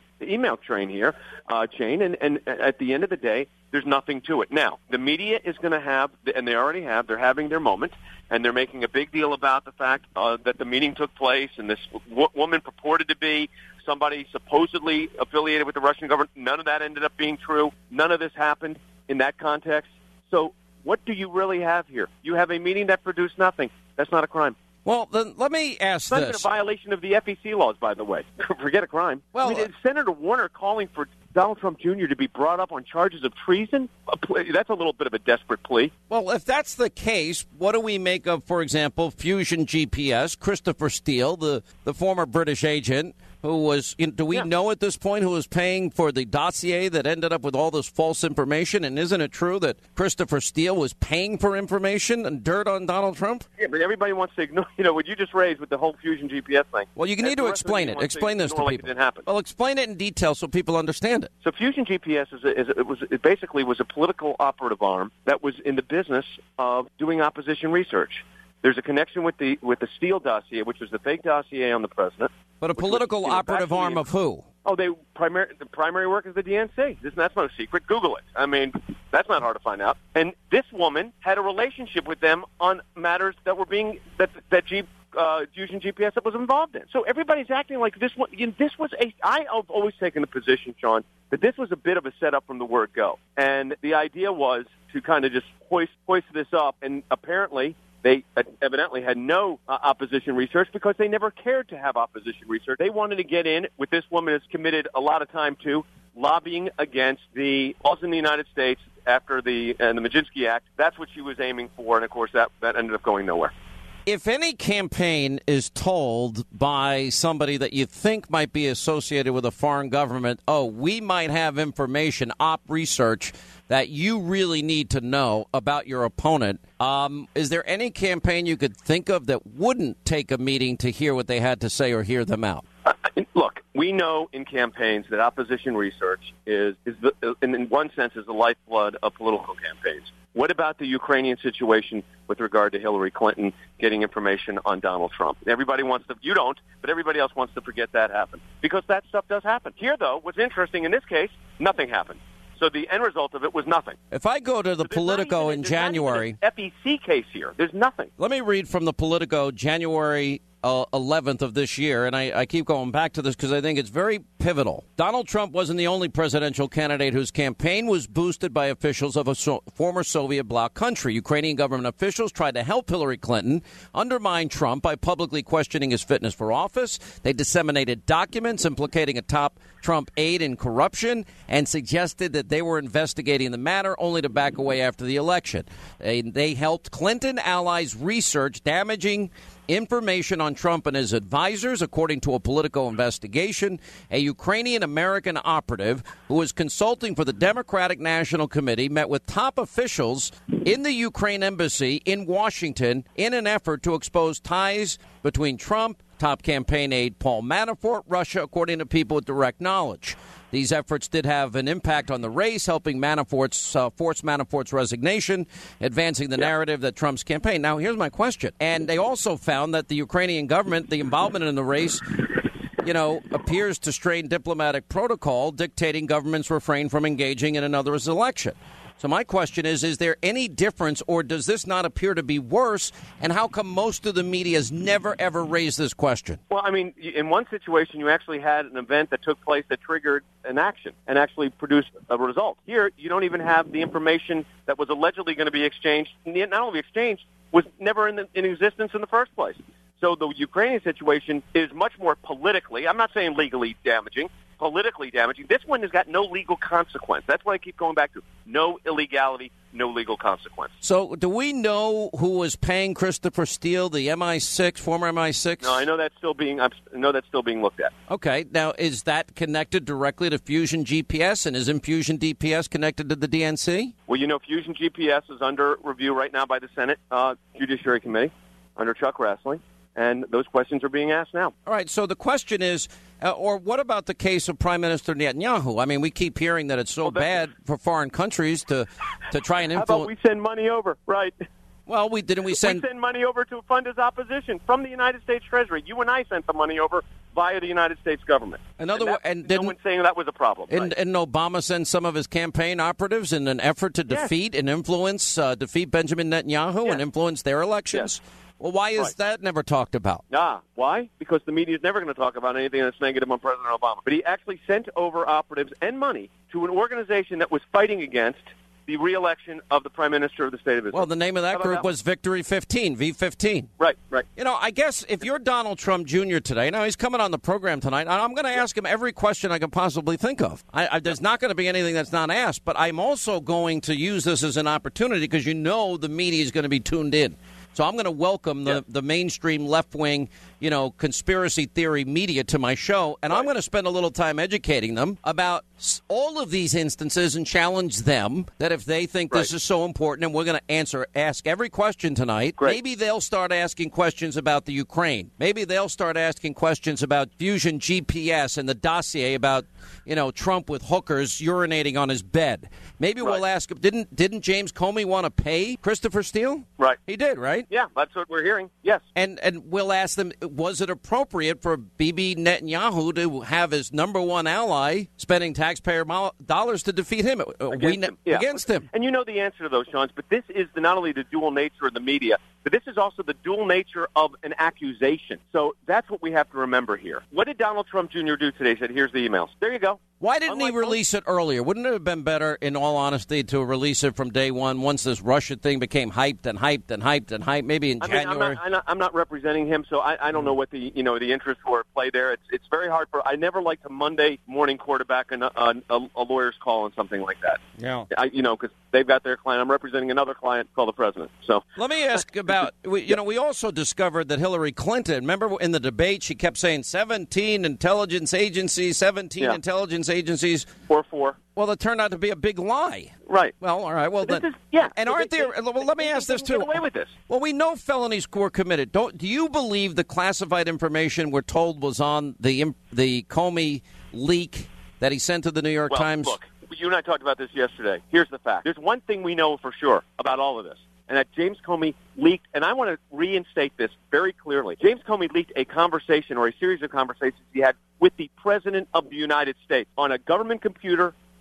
train here, chain, and at the end of the day, there's nothing to it. Now, the media is going to have, and they already have, they're having their moment, and they're making a big deal about the fact that the meeting took place, and this woman purported to be somebody supposedly affiliated with the Russian government. None of that ended up being true. None of this happened in that context. So what do you really have here? You have a meeting that produced nothing. That's not a crime. Well, then let me ask this. It's not a violation of the FEC laws, by the way. Forget a crime. Well, I mean, Senator Warner calling for Donald Trump Jr. to be brought up on charges of treason? That's a little bit of a desperate plea. Well, if that's the case, what do we make of, for example, Fusion GPS, Christopher Steele, the former British agent, who was, do we know at this point who was paying for the dossier that ended up with all this false information? And isn't it true that Christopher Steele was paying for information and dirt on Donald Trump? Yeah, but everybody wants to ignore, what you just raised with the whole Fusion GPS thing. Well, you need to explain it. Explain this to people. Like it didn't happen. Well, explain it in detail so people understand it. So Fusion GPS it basically was a political operative arm that was in the business of doing opposition research. There's a connection with the Steele dossier, which was the fake dossier on the president. But a political operative arm of who? Oh, the primary work is the DNC. That's no secret. Google it. I mean, that's not hard to find out. And this woman had a relationship with them on matters that were being that Fusion GPS was involved in. So everybody's acting like this. This was I've always taken the position, Sean, that this was a bit of a setup from the word go. And the idea was to kind of just hoist this up. And apparently, they evidently had no opposition research because they never cared to have opposition research. They wanted to get in with this woman has committed a lot of time to lobbying against the laws in the United States after the Majinsky Act. That's what she was aiming for, and of course that ended up going nowhere. If any campaign is told by somebody that you think might be associated with a foreign government, we might have information, op research, that you really need to know about your opponent, is there any campaign you could think of that wouldn't take a meeting to hear what they had to say or hear them out? Look, we know in campaigns that opposition research is in one sense, is the lifeblood of political campaigns. What about the Ukrainian situation with regard to Hillary Clinton getting information on Donald Trump? Everybody wants to, you don't, but everybody else wants to forget that happened. Because that stuff does happen. Here, though, what's interesting in this case, nothing happened. So the end result of it was nothing. If I go to the Politico in January... There's not even an FEC case here. There's nothing. Let me read from the Politico January 11th of this year, and I keep going back to this because I think it's very pivotal. Donald Trump wasn't the only presidential candidate whose campaign was boosted by officials of a former Soviet bloc country. Ukrainian government officials tried to help Hillary Clinton undermine Trump by publicly questioning his fitness for office. They disseminated documents implicating a top Trump aide in corruption and suggested that they were investigating the matter, only to back away after the election. They helped Clinton allies research damaging information on Trump and his advisors, according to a Politico investigation. A Ukrainian-American operative who was consulting for the Democratic National Committee met with top officials in the Ukraine embassy in Washington in an effort to expose ties between Trump, top campaign aide Paul Manafort, Russia, according to people with direct knowledge. These efforts did have an impact on the race, helping force Manafort's resignation, advancing the narrative that Trump's campaign. Now, here's my question. And they also found that the Ukrainian government, the involvement in the race, appears to strain diplomatic protocol, dictating governments refrain from engaging in another election. So my question is there any difference, or does this not appear to be worse? And how come most of the media has never, ever raised this question? Well, I mean, in one situation, you actually had an event that took place that triggered an action and actually produced a result. Here, you don't even have the information that was allegedly going to be exchanged. Not only exchanged, was never in existence in the first place. So the Ukrainian situation is much more politically, I'm not saying legally damaging, politically damaging. This one has got no legal consequence. That's what I keep going back to. No illegality, no legal consequence. So do we know who was paying Christopher Steele, the MI6, former MI6? No, I know that's still being looked at. Okay. Now, is that connected directly to Fusion GPS, and is Fusion DPS connected to the DNC? Well, Fusion GPS is under review right now by the Senate Judiciary Committee under Chuck Grassley. And those questions are being asked now. All right. So the question is, or what about the case of Prime Minister Netanyahu? I mean, we keep hearing that it's so bad for foreign countries to try and influence. How about we send money over? Right. Well, we send money over to fund his opposition from the United States Treasury. You and I sent the money over via the United States government. No one's saying that was a problem. And Obama sent some of his campaign operatives in an effort to defeat Benjamin Netanyahu and influence their elections? Yes. Well, why is that never talked about? Why? Because the media is never going to talk about anything that's negative on President Obama. But he actually sent over operatives and money to an organization that was fighting against the re-election of the Prime Minister of the State of Israel. Well, the name of that group was Victory 15, V15. Right. I guess if you're Donald Trump Jr. today, now he's coming on the program tonight, and I'm going to ask him every question I can possibly think of. There's not going to be anything that's not asked, but I'm also going to use this as an opportunity because the media is going to be tuned in. So I'm going to welcome the mainstream left-wing, conspiracy theory media to my show, and I'm going to spend a little time educating them about all of these instances and challenge them that if they think this is so important and we're going to ask every question tonight, maybe they'll start asking questions about the Ukraine. Maybe they'll start asking questions about Fusion GPS and the dossier about, Trump with hookers urinating on his bed. Maybe we'll ask him, didn't James Comey want to pay Christopher Steele? Right. He did, right? Yeah, that's what we're hearing. Yes. And we'll ask them, was it appropriate for Bibi Netanyahu to have his number one ally spending taxpayer dollars to defeat him? Against him. And you know the answer to those, Sean, but this is not only the dual nature of the media, but this is also the dual nature of an accusation. So that's what we have to remember here. What did Donald Trump Jr. do today? He said, here's the emails. There you go. Why didn't he release it earlier? Wouldn't it have been better, in all honesty, to release it from day one once this Russia thing became hyped and hyped and hyped and hyped, maybe in January? I'm not representing him, so I don't know what the interests were at play there. It's very hard I never liked a Monday morning quarterback and a lawyer's call on something like that. Yeah. Because they've got their client. I'm representing another client called the president. So let me ask about, we also discovered that Hillary Clinton, remember in the debate, she kept saying 17 intelligence agencies, intelligence agencies. 4. Well, it turned out to be a big lie. Right. Well, all right. Well, then. And aren't there? Well, let me ask this too. Get away with this. Well, we know felonies were committed. Do you believe the classified information we're told was on the Comey leak that he sent to the New York Times? Look, you and I talked about this yesterday. Here's the fact. There's one thing we know for sure about all of this, and that James Comey leaked, and I want to reinstate this very clearly. James Comey leaked a conversation or a series of conversations he had with the President of the United States on a government computer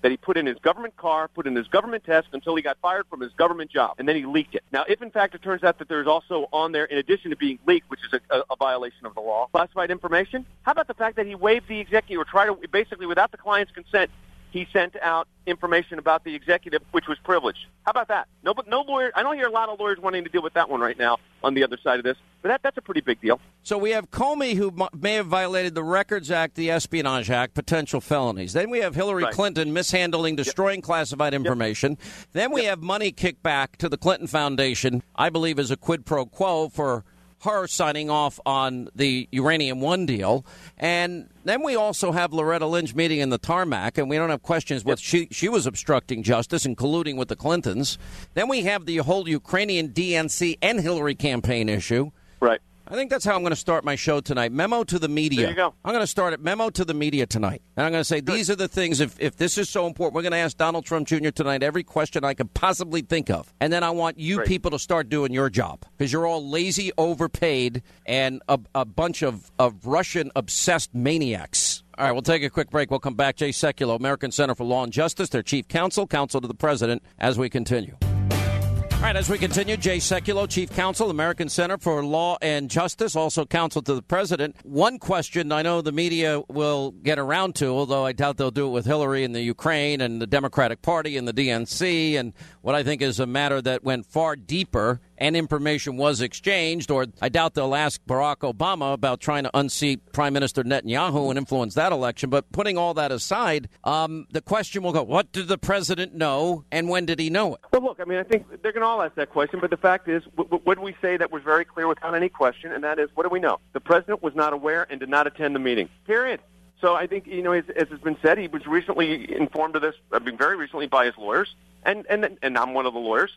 that he put in his government car, put in his government test until he got fired from his government job, and then he leaked it. Now, if in fact it turns out that there's also on there, in addition to being leaked, which is a violation of the law, classified information, how about the fact that he waived the executive, or tried to, basically without the client's consent, he sent out information about the executive, which was privileged. How about that? No lawyer. I don't hear a lot of lawyers wanting to deal with that one right now on the other side of this, but that's a pretty big deal. So we have Comey, who may have violated the Records Act, the Espionage Act, potential felonies. Then we have Hillary Clinton mishandling, destroying classified information. Then we have money kickback to the Clinton Foundation, I believe is a quid pro quo for her signing off on the Uranium One deal. And then we also have Loretta Lynch meeting in the tarmac, and we don't have questions what she was obstructing justice and colluding with the Clintons. Then we have the whole Ukrainian DNC and Hillary campaign issue. Right. I think that's how I'm going to start my show tonight. Memo to the media. There you go. I'm going to start at memo to the media tonight. And I'm going to say, these are the things, if this is so important, we're going to ask Donald Trump Jr. tonight every question I could possibly think of. And then I want you people to start doing your job, because you're all lazy, overpaid, and a bunch of Russian-obsessed maniacs. All right, we'll take a quick break. We'll come back. Jay Sekulow, American Center for Law and Justice, their chief counsel to the president, as we continue. All right, as we continue, Jay Sekulow, Chief Counsel, American Center for Law and Justice, also counsel to the president. One question I know the media will get around to, although I doubt they'll do it with Hillary and the Ukraine and the Democratic Party and the DNC, and what I think is a matter that went far deeper and information was exchanged, or I doubt they'll ask Barack Obama about trying to unseat Prime Minister Netanyahu and influence that election. But putting all that aside, the question will go, what did the president know and when did he know it? Well, look, I mean, I think they're going to all ask that question, but the fact is, what do we say that was very clear without any question, and that is, what do we know? The president was not aware and did not attend the meeting, period. So I think, as has been said, he was recently informed of this, very recently by his lawyers, and I'm one of the lawyers,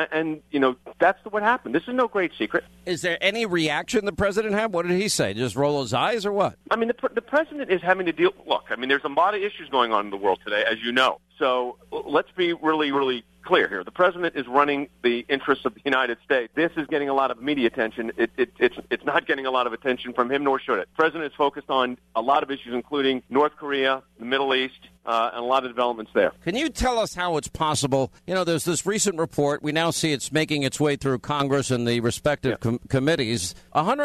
that's what happened. This is no great secret. Is there any reaction the president had? What did he say? Just roll his eyes or what? I mean, the president is having to deal. Look, I mean, there's a lot of issues going on in the world today, as you know. So let's be really, really clear here. The president is running the interests of the United States. This is getting a lot of media attention. It's not getting a lot of attention from him, nor should it. The president is focused on a lot of issues, including North Korea, the Middle East, and a lot of developments there. Can you tell us how it's possible? There's this recent report. We now see it's making its way through Congress and the respective committees.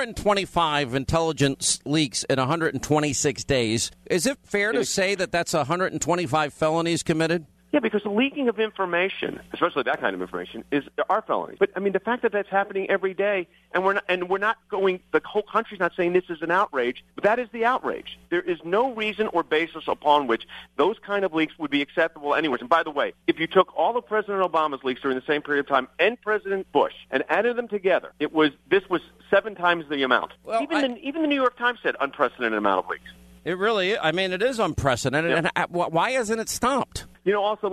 125 intelligence leaks in 126 days. Is it fair to say that that's 125 felonies committed? Yeah, because the leaking of information, especially that kind of information, are felonies. But I mean, the fact that that's happening every day, and we're not going. The whole country's not saying this is an outrage, but that is the outrage. There is no reason or basis upon which those kind of leaks would be acceptable anywhere. And by the way, if you took all of President Obama's leaks during the same period of time and President Bush and added them together, this was 7 times the amount. Well, even the New York Times said unprecedented amount of leaks. It really is. I mean, it is unprecedented. Yeah. And why hasn't it stopped? Also,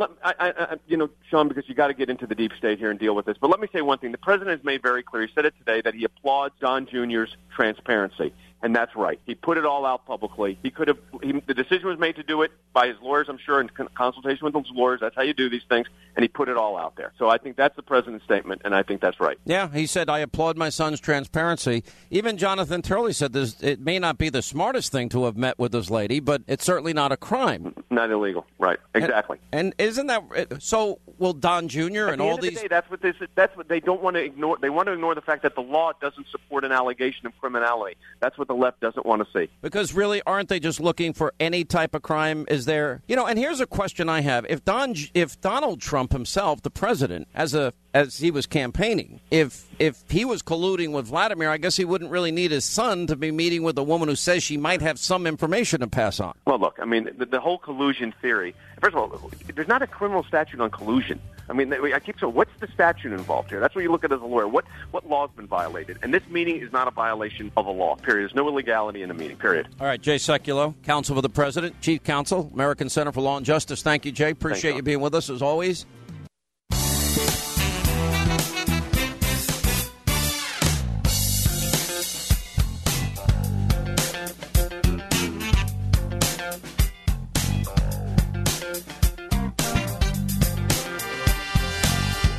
Sean, because you got to get into the deep state here and deal with this. But let me say one thing. The president has made very clear. He said it today that he applauds Don Jr.'s transparency. And that's right. He put it all out publicly. The decision was made to do it by his lawyers, I'm sure, in consultation with his lawyers. That's how you do these things. And he put it all out there. So I think that's the president's statement, and I think that's right. Yeah, he said, I applaud my son's transparency. Even Jonathan Turley said it may not be the smartest thing to have met with this lady, but it's certainly not a crime. Not illegal. Right. Exactly. And isn't that so? Will Don Jr. and all these? That's what they don't want to ignore. They want to ignore the fact that the law doesn't support an allegation of criminality. That's what the left doesn't want to see. Because really, aren't they just looking for any type of crime? Is there, and here's a question I have: if Donald Trump himself, the president, as he was campaigning, if he was colluding with Vladimir, I guess he wouldn't really need his son to be meeting with a woman who says she might have some information to pass on. Well, look, I mean, the whole collusion theory. First of all, there's not a criminal statute on collusion. I mean, I keep saying, what's the statute involved here? That's what you look at as a lawyer. What law's been violated? And this meeting is not a violation of a law, period. There's no illegality in the meeting, period. All right, Jay Sekulow, counsel for the president, chief counsel, American Center for Law and Justice. Thank you, Jay. Appreciate you being with us, as always.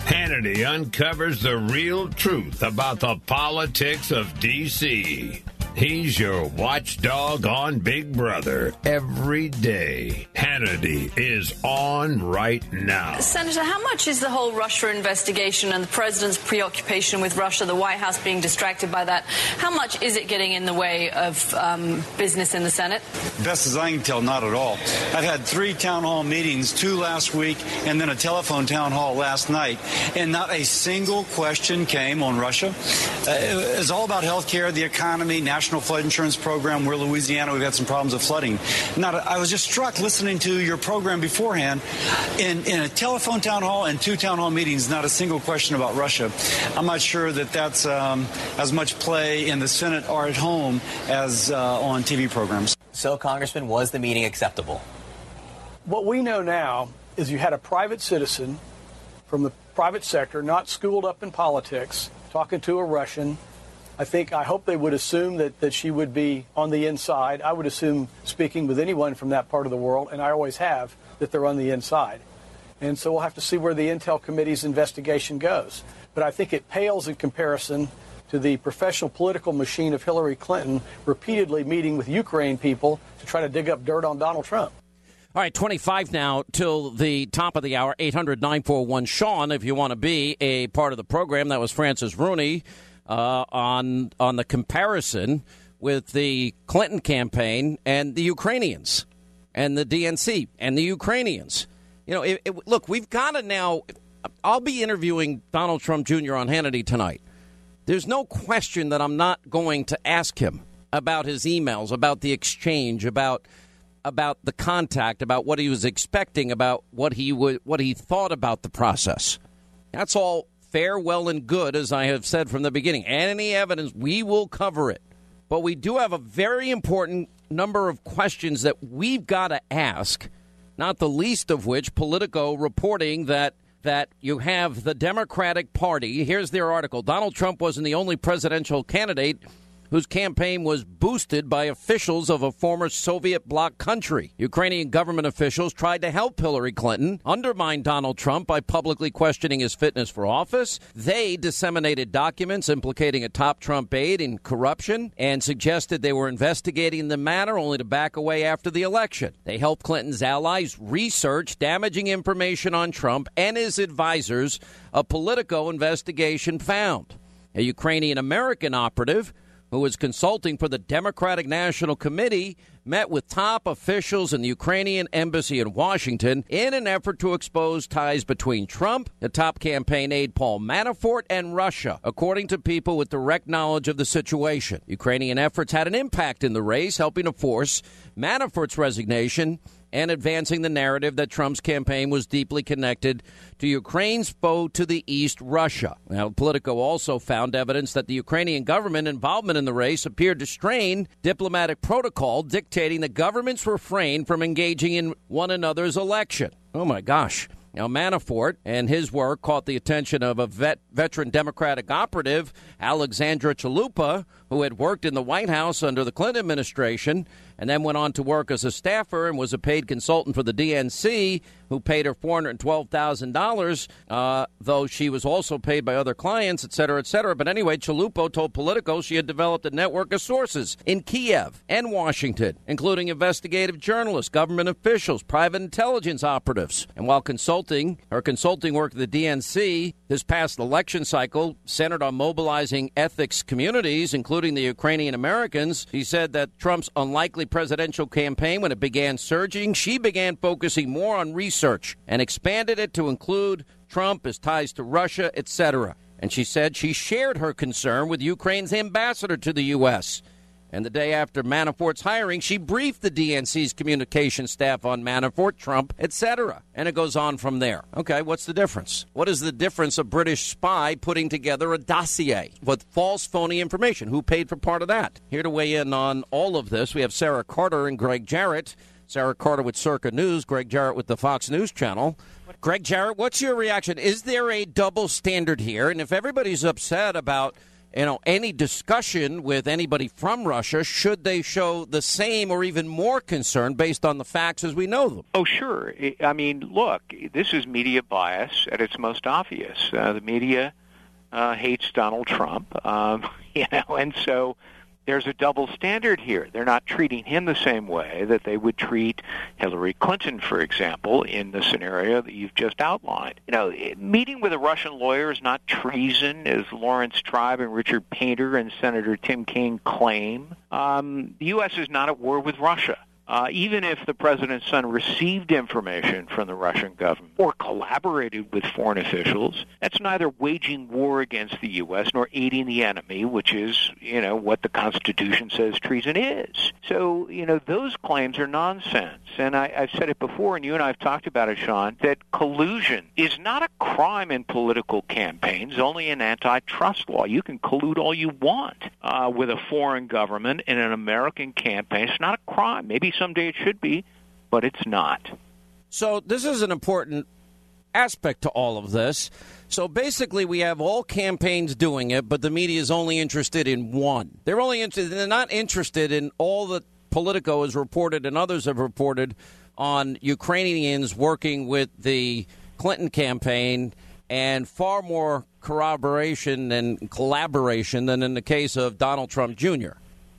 Hannity uncovers the real truth about the politics of D.C. He's your watchdog on Big Brother every day. Hannity is on right now. Senator, how much is the whole Russia investigation and the president's preoccupation with Russia, the White House being distracted by that, how much is it getting in the way of business in the Senate? Best as I can tell, not at all. I've had 3 town hall meetings, 2 last week, and then a telephone town hall last night, and not a single question came on Russia. It's all about health care, the economy, national flood insurance program. We're Louisiana. We've had some problems of flooding. I was just struck listening to your program beforehand. In a telephone town hall and 2 town hall meetings, not a single question about Russia. I'm not sure that that's as much play in the Senate or at home as on TV programs. So, Congressman, was the meeting acceptable? What we know now is you had a private citizen from the private sector, not schooled up in politics, talking to a Russian. I hope they would assume that she would be on the inside. I would assume, speaking with anyone from that part of the world, and I always have, that they're on the inside. And so we'll have to see where the Intel Committee's investigation goes. But I think it pales in comparison to the professional political machine of Hillary Clinton repeatedly meeting with Ukraine people to try to dig up dirt on Donald Trump. All right, 25 now till the top of the hour, 800-941-SEAN if you want to be a part of the program. That was Francis Rooney on the comparison with the Clinton campaign and the Ukrainians and the DNC and the Ukrainians. You know, look, we've got to now – I'll be interviewing Donald Trump Jr. on Hannity tonight. There's no question that I'm not going to ask him about his emails, about the exchange, about the contact, about what he was expecting, about what he thought about the process. That's all fair, well, and good, as I have said from the beginning. Any evidence, we will cover it. But we do have a very important number of questions that we've got to ask, not the least of which Politico reporting that you have the Democratic Party. Here's their article. Donald Trump wasn't the only presidential candidate whose campaign was boosted by officials of a former Soviet bloc country. Ukrainian government officials tried to help Hillary Clinton undermine Donald Trump by publicly questioning his fitness for office. They disseminated documents implicating a top Trump aide in corruption and suggested they were investigating the matter only to back away after the election. They helped Clinton's allies research damaging information on Trump and his advisors, a Politico investigation found. A Ukrainian-American operative who was consulting for the Democratic National Committee, met with top officials in the Ukrainian embassy in Washington in an effort to expose ties between Trump, the top campaign aide Paul Manafort, and Russia, according to people with direct knowledge of the situation. Ukrainian efforts had an impact in the race, helping to force Manafort's resignation and advancing the narrative that Trump's campaign was deeply connected to Ukraine's foe to the east, Russia. Now, Politico also found evidence that the Ukrainian government involvement in the race appeared to strain diplomatic protocol, dictating the government's refrain from engaging in one another's election. Oh, my gosh. Now, Manafort and his work caught the attention of a veteran Democratic operative, Alexandra Chalupa, who had worked in the White House under the Clinton administration and then went on to work as a staffer and was a paid consultant for the DNC, who paid her $412,000, though she was also paid by other clients, et cetera, et cetera. But anyway, Chalupa told Politico she had developed a network of sources in Kiev and Washington, including investigative journalists, government officials, private intelligence operatives. And while her consulting work at the DNC this past election cycle centered on mobilizing ethics communities, including the Ukrainian Americans, he said that Trump's unlikely presidential campaign, when it began surging, she began focusing more on research and expanded it to include Trump, his ties to Russia, etc. And she said she shared her concern with Ukraine's ambassador to the U.S. And the day after Manafort's hiring, she briefed the DNC's communication staff on Manafort, Trump, etc. And it goes on from there. Okay, what's the difference? What is the difference of British spy putting together a dossier with false, phony information? Who paid for part of that? Here to weigh in on all of this, we have Sarah Carter and Greg Jarrett. Sarah Carter with Circa News, Greg Jarrett with the Fox News Channel. Greg Jarrett, what's your reaction? Is there a double standard here? And if everybody's upset about any discussion with anybody from Russia, should they show the same or even more concern based on the facts as we know them? Oh, sure. I mean, look, this is media bias at its most obvious. The media hates Donald Trump, and so there's a double standard here. They're not treating him the same way that they would treat Hillary Clinton, for example, in the scenario that you've just outlined. Meeting with a Russian lawyer is not treason, as Lawrence Tribe and Richard Painter and Senator Tim Kaine claim. The U.S. is not at war with Russia. Even if the president's son received information from the Russian government or collaborated with foreign officials, that's neither waging war against the U.S. nor aiding the enemy, which is, what the Constitution says treason is. So, those claims are nonsense. And I've said it before, and you and I have talked about it, Sean, that collusion is not a crime in political campaigns, only in antitrust law. You can collude all you want with a foreign government in an American campaign. It's not a crime. Maybe someday it should be, but it's not. So this is an important aspect to all of this. So basically we have all campaigns doing it, but the media is only interested in one. They're not interested in all that Politico has reported and others have reported on Ukrainians working with the Clinton campaign, and far more corroboration and collaboration than in the case of Donald Trump Jr.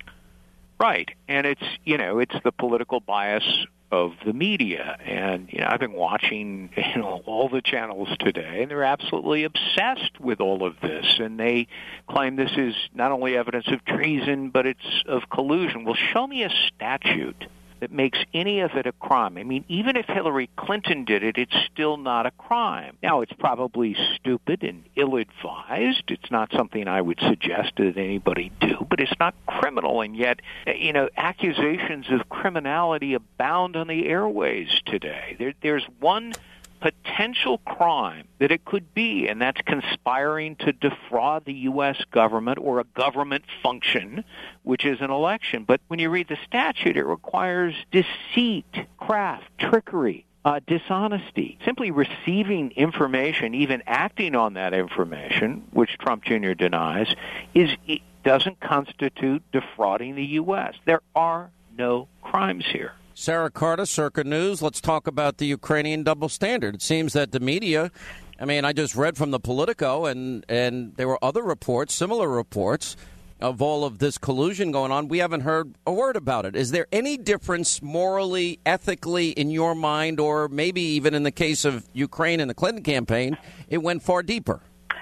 Right. And it's the political bias of the media. And, I've been watching, all the channels today, and they're absolutely obsessed with all of this. And they claim this is not only evidence of treason, but it's of collusion. Well, show me a statute that makes any of it a crime. I mean, even if Hillary Clinton did it, it's still not a crime. Now, it's probably stupid and ill-advised. It's not something I would suggest that anybody do, but it's not criminal. And yet, accusations of criminality abound on the airways today. There's one potential crime that it could be, and that's conspiring to defraud the U.S. government or a government function, which is an election. But when you read the statute, it requires deceit, craft, trickery, dishonesty. Simply receiving information, even acting on that information, which Trump Jr. denies, it doesn't constitute defrauding the U.S. There are no crimes here. Sarah Carter, Circa News. Let's talk about the Ukrainian double standard. It seems that the media, I just read from the Politico, and there were other reports, similar reports, of all of this collusion going on. We haven't heard a word about it. Is there any difference morally, ethically in your mind, or maybe even in the case of Ukraine and the Clinton campaign, it went far deeper?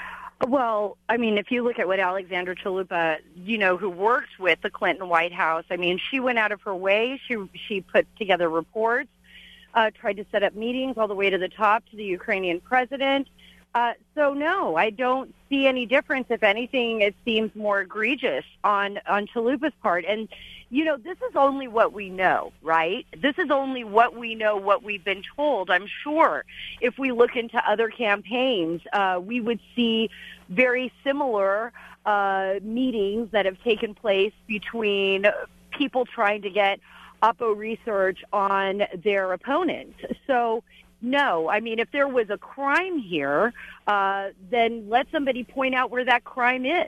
Well, if you look at what Alexandra Chalupa, who works with the Clinton White House, she went out of her way. She put together reports, tried to set up meetings all the way to the top to the Ukrainian president. So, no, I don't see any difference. If anything, it seems more egregious on Chalupa's part. And, this is only what we know, right? This is only what we know, what we've been told. I'm sure if we look into other campaigns, we would see very similar meetings that have taken place between people trying to get Oppo research on their opponents. So, no, if there was a crime here, then let somebody point out where that crime is.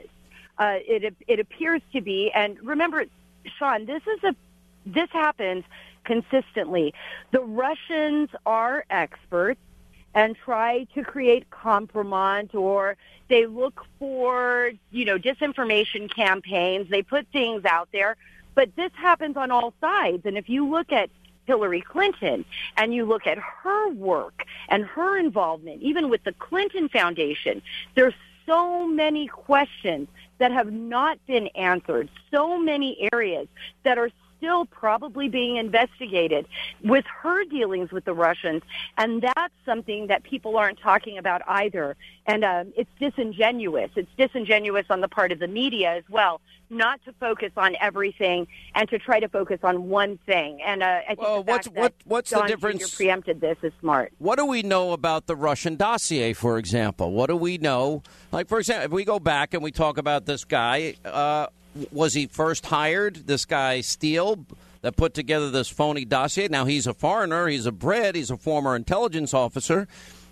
It appears to be, and remember, Sean, this happens consistently. The Russians are experts and try to create compromise, or they look for, disinformation campaigns. They put things out there, but this happens on all sides. And if you look at Hillary Clinton and you look at her work and her involvement, even with the Clinton Foundation, there's so many questions that have not been answered, so many areas that are still probably being investigated with her dealings with the Russians, and that's something that people aren't talking about either. And it's disingenuous. It's disingenuous on the part of the media as well, not to focus on everything and to try to focus on one thing. And I think what's Don the difference? Jr. preempted this is smart. What do we know about the Russian dossier, for example? What do we know? Like, for example, if we go back and we talk about this guy, was he first hired, this guy Steele, that put together this phony dossier? Now, he's a foreigner. He's a Brit. He's a former intelligence officer.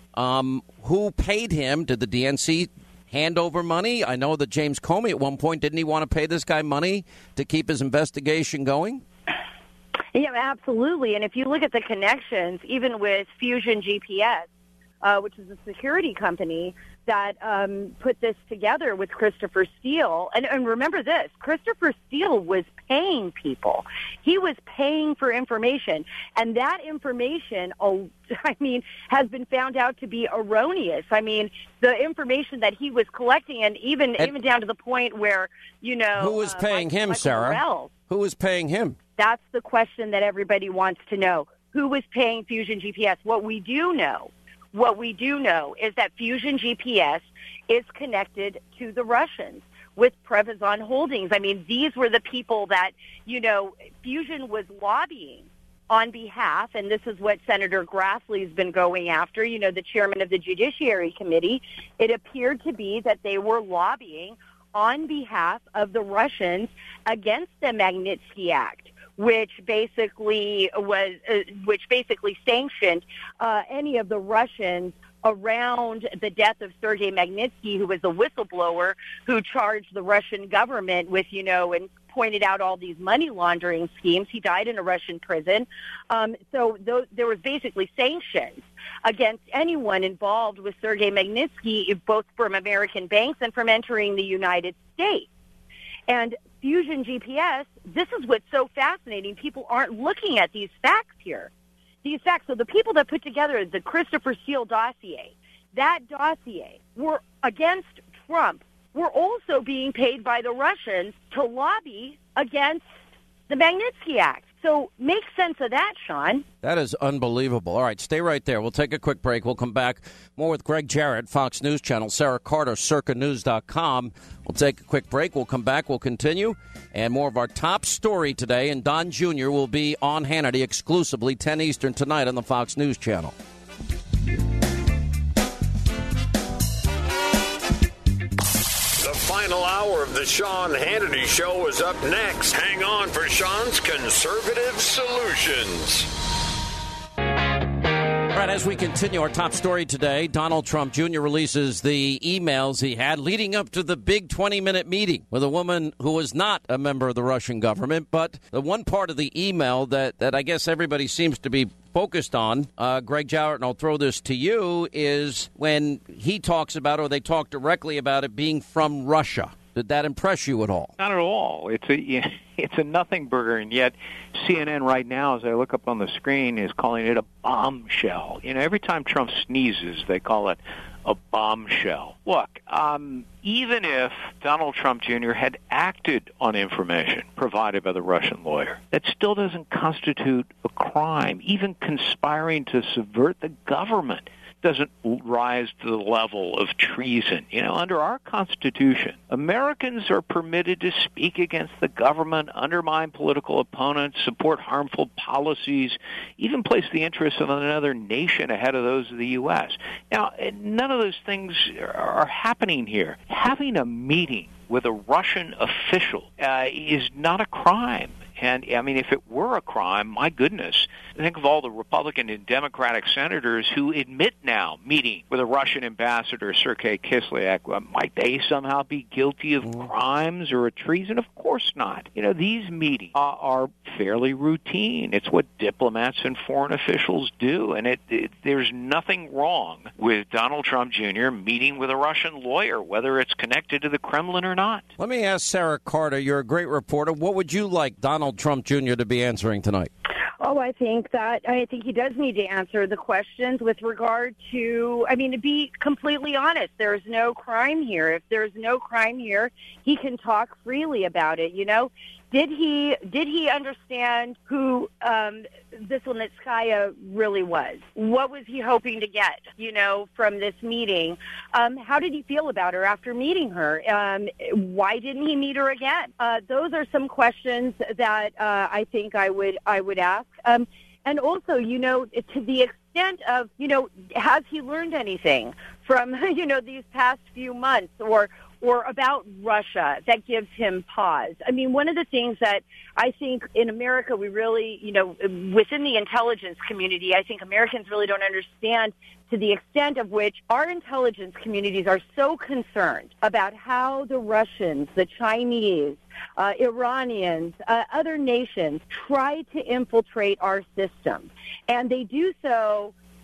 Who paid him? Did the DNC hand over money? I know that James Comey at one point, didn't he want to pay this guy money to keep his investigation going? Yeah, absolutely. And if you look at the connections, even with Fusion GPS, which is a security company that put this together with Christopher Steele. And remember this, Christopher Steele was paying people. He was paying for information. And that information, has been found out to be erroneous. I mean, the information that he was collecting, and even down to the point where, Who was paying him, Michael Sarah? Morell, Who was paying him? That's the question that everybody wants to know. Who was paying Fusion GPS? What we do know is that Fusion GPS is connected to the Russians with Prevazon Holdings. I mean, these were the people that, Fusion was lobbying on behalf, and this is what Senator Grassley's been going after, the chairman of the Judiciary Committee. It appeared to be that they were lobbying on behalf of the Russians against the Magnitsky Act, which basically sanctioned any of the Russians around the death of Sergei Magnitsky, who was a whistleblower who charged the Russian government with, and pointed out all these money laundering schemes. He died in a Russian prison. So there was basically sanctions against anyone involved with Sergei Magnitsky, both from American banks and from entering the United States. And Fusion GPS, this is what's so fascinating. People aren't looking at these facts here. These facts, so the people that put together the Christopher Steele dossier, that dossier were against Trump, were also being paid by the Russians to lobby against the Magnitsky Act. So make sense of that, Sean. That is unbelievable. All right, stay right there. We'll take a quick break. We'll come back more with Greg Jarrett, Fox News Channel, Sarah Carter, circanews.com. We'll take a quick break. We'll come back. We'll continue. And more of our top story today. And Don Jr. will be on Hannity exclusively 10 Eastern tonight on the Fox News Channel. Final hour of the Sean Hannity Show is up next. Hang on for Sean's Conservative Solutions. All right, as we continue our top story today, Donald Trump Jr. releases the emails he had leading up to the big 20-minute meeting with a woman who was not a member of the Russian government. But the one part of the email that I guess everybody seems to be focused on, Greg Jarrett, and I'll throw this to you, is when he talks about, or they talk directly about it being from Russia. Did that impress you at all? Not at all. It's a nothing burger, and yet CNN right now, as I look up on the screen, is calling it a bombshell. Every time Trump sneezes, they call it a bombshell. Look, even if Donald Trump Jr. had acted on information provided by the Russian lawyer, that still doesn't constitute a crime. Even conspiring to subvert the government doesn't rise to the level of treason. Under our Constitution, Americans are permitted to speak against the government, undermine political opponents, support harmful policies, even place the interests of another nation ahead of those of the U.S. Now, none of those things are happening here. Having a meeting with a Russian official is not a crime. And, if it were a crime, my goodness, think of all the Republican and Democratic senators who admit now meeting with a Russian ambassador, Sergei Kislyak. Might they somehow be guilty of crimes or a treason? Of course not. These meetings are fairly routine. It's what diplomats and foreign officials do. And there's nothing wrong with Donald Trump Jr. meeting with a Russian lawyer, whether it's connected to the Kremlin or not. Let me ask Sarah Carter, you're a great reporter. What would you like Donald Trump Jr. to be answering tonight? Oh, I think he does need to answer the questions with regard to, to be completely honest, there's no crime here. If there's no crime here, he can talk freely about it, Did he understand who Veselnitskaya really was? What was he hoping to get, from this meeting? How did he feel about her after meeting her? Why didn't he meet her again? Those are some questions that I think I would ask. And also, to the extent of, has he learned anything from, these past few months or about Russia that gives him pause? One of the things that I think in America we really, within the intelligence community, I think Americans really don't understand to the extent of which our intelligence communities are so concerned about how the Russians, the Chinese, Iranians, other nations try to infiltrate our system. And they do so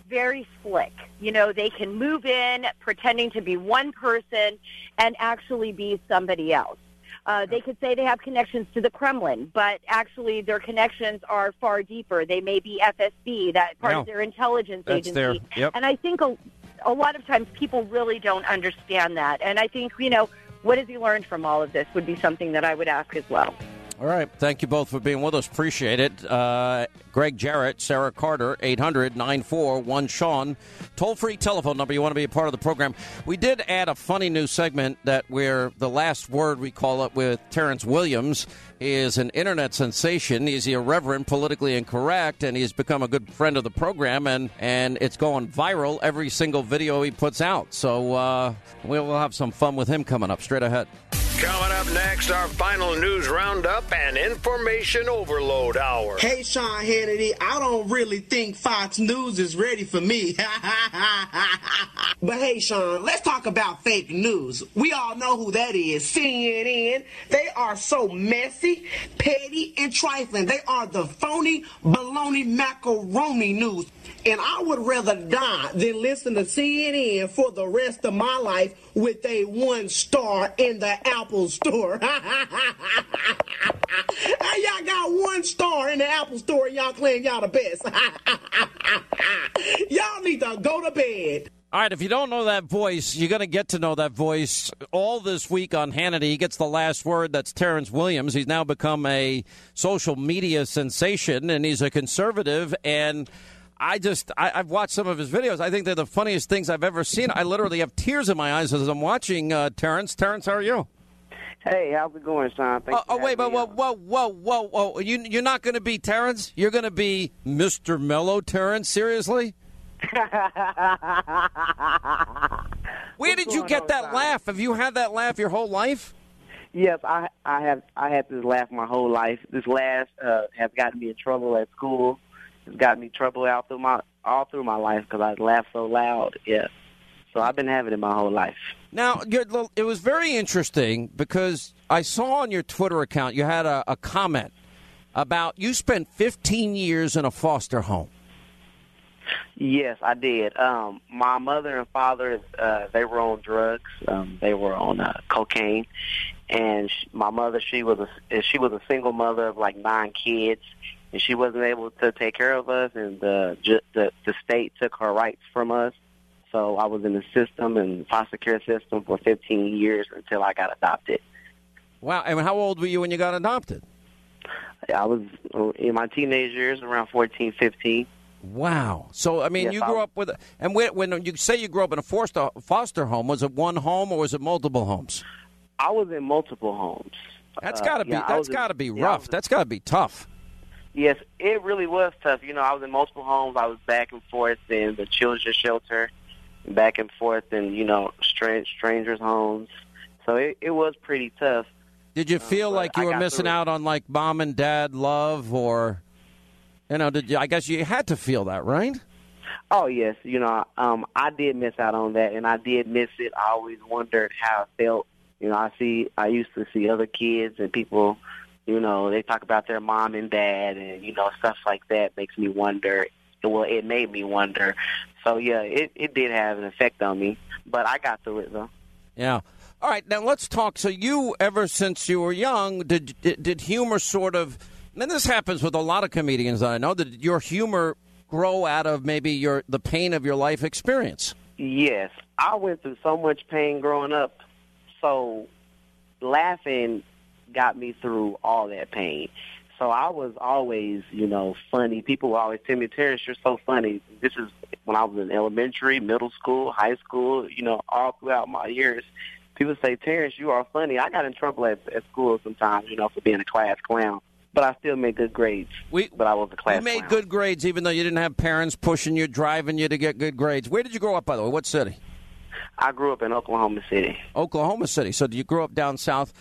very slick. You know, they can move in pretending to be one person and actually be somebody else. They could say they have connections to the Kremlin, but actually their connections are far deeper. They may be FSB, that part of their intelligence agency. And I think a lot of times people really don't understand that. And I think, you know, what has he learned from all of this would be something that I would ask as well. All right. Thank you both for being with us. Appreciate it. Greg Jarrett, Sarah Carter, 800-941-SEAN. Toll-free telephone number. You want to be a part of the program. We did add a funny new segment that where the last word, we call it, with Terrence Williams, is an internet sensation. He's irreverent, politically incorrect, and he's become a good friend of the program, and it's going viral every single video he puts out. So we'll have some fun with him coming up straight ahead. Coming up next, our final news roundup and information overload hour. Hey, Sean Hannity, I don't really think Fox News is ready for me. But hey, Sean, let's talk about fake news. We all know who that is, CNN. They are so messy, petty, and trifling. They are the phony, baloney, macaroni news. And I would rather die than listen to CNN for the rest of my life with a 1 star in the Apple Store. Y'all got 1 star in the Apple Store and y'all claim y'all the best. Y'all need to go to bed. All right, if you don't know that voice, you're going to get to know that voice all this week on Hannity. He gets the last word. That's Terrence Williams. He's now become a social media sensation, and he's a conservative, and I've watched some of his videos. I think they're the funniest things I've ever seen. I literally have tears in my eyes as I'm watching Terrence. Terrence, how are you? Hey, how's it going, Sean? Wait, but whoa. You're not going to be Terrence? You're going to be Mr. Mellow Terrence? Seriously? Where did you get that laugh? Have you had that laugh your whole life? Yes, I had this laugh my whole life. This laugh has gotten me in trouble at school. It's got me trouble all through my life because I laugh so loud. Yeah, so I've been having it my whole life. Now, it was very interesting because I saw on your Twitter account you had a comment about you spent 15 years in a foster home. Yes, I did. My mother and father, they were on drugs. They were on cocaine, and my mother, she was a single mother of like 9 kids. And she wasn't able to take care of us, and the state took her rights from us. So I was in the system and foster care system for 15 years until I got adopted. Wow! And how old were you when you got adopted? I was in my teenage years, around 14, 15. Wow! So I mean, yes, you grew up with, and when you say you grew up in a foster home, was it one home or was it multiple homes? I was in multiple homes. That's got to be rough. That's got to be tough. Yes, it really was tough. You know, I was in multiple homes. I was back and forth in the children's shelter, back and forth in, you know, strangers' homes. So it was pretty tough. Did you feel like you were missing out on, like, mom and dad love or, you know, I guess you had to feel that, right? Oh, yes. You know, I did miss out on that, and I did miss it. I always wondered how it felt. You know, I used to see other kids and people, you know, they talk about their mom and dad and, you know, stuff like that makes me wonder. Well, it made me wonder. So, yeah, it did have an effect on me. But I got through it, though. Yeah. All right, now let's talk. So you, ever since you were young, did humor sort of, and this happens with a lot of comedians that I know, did your humor grow out of maybe the pain of your life experience? Yes. I went through so much pain growing up. So laughing got me through all that pain. So I was always, you know, funny. People would always tell me, Terrence, you're so funny. This is when I was in elementary, middle school, high school, you know, all throughout my years. People say, Terrence, you are funny. I got in trouble at school sometimes, you know, for being a class clown. But I still made good grades. But I was a class clown. You made good grades even though you didn't have parents pushing you, driving you to get good grades. Where did you grow up, by the way? What city? I grew up in Oklahoma City. Oklahoma City. So you grew up down south.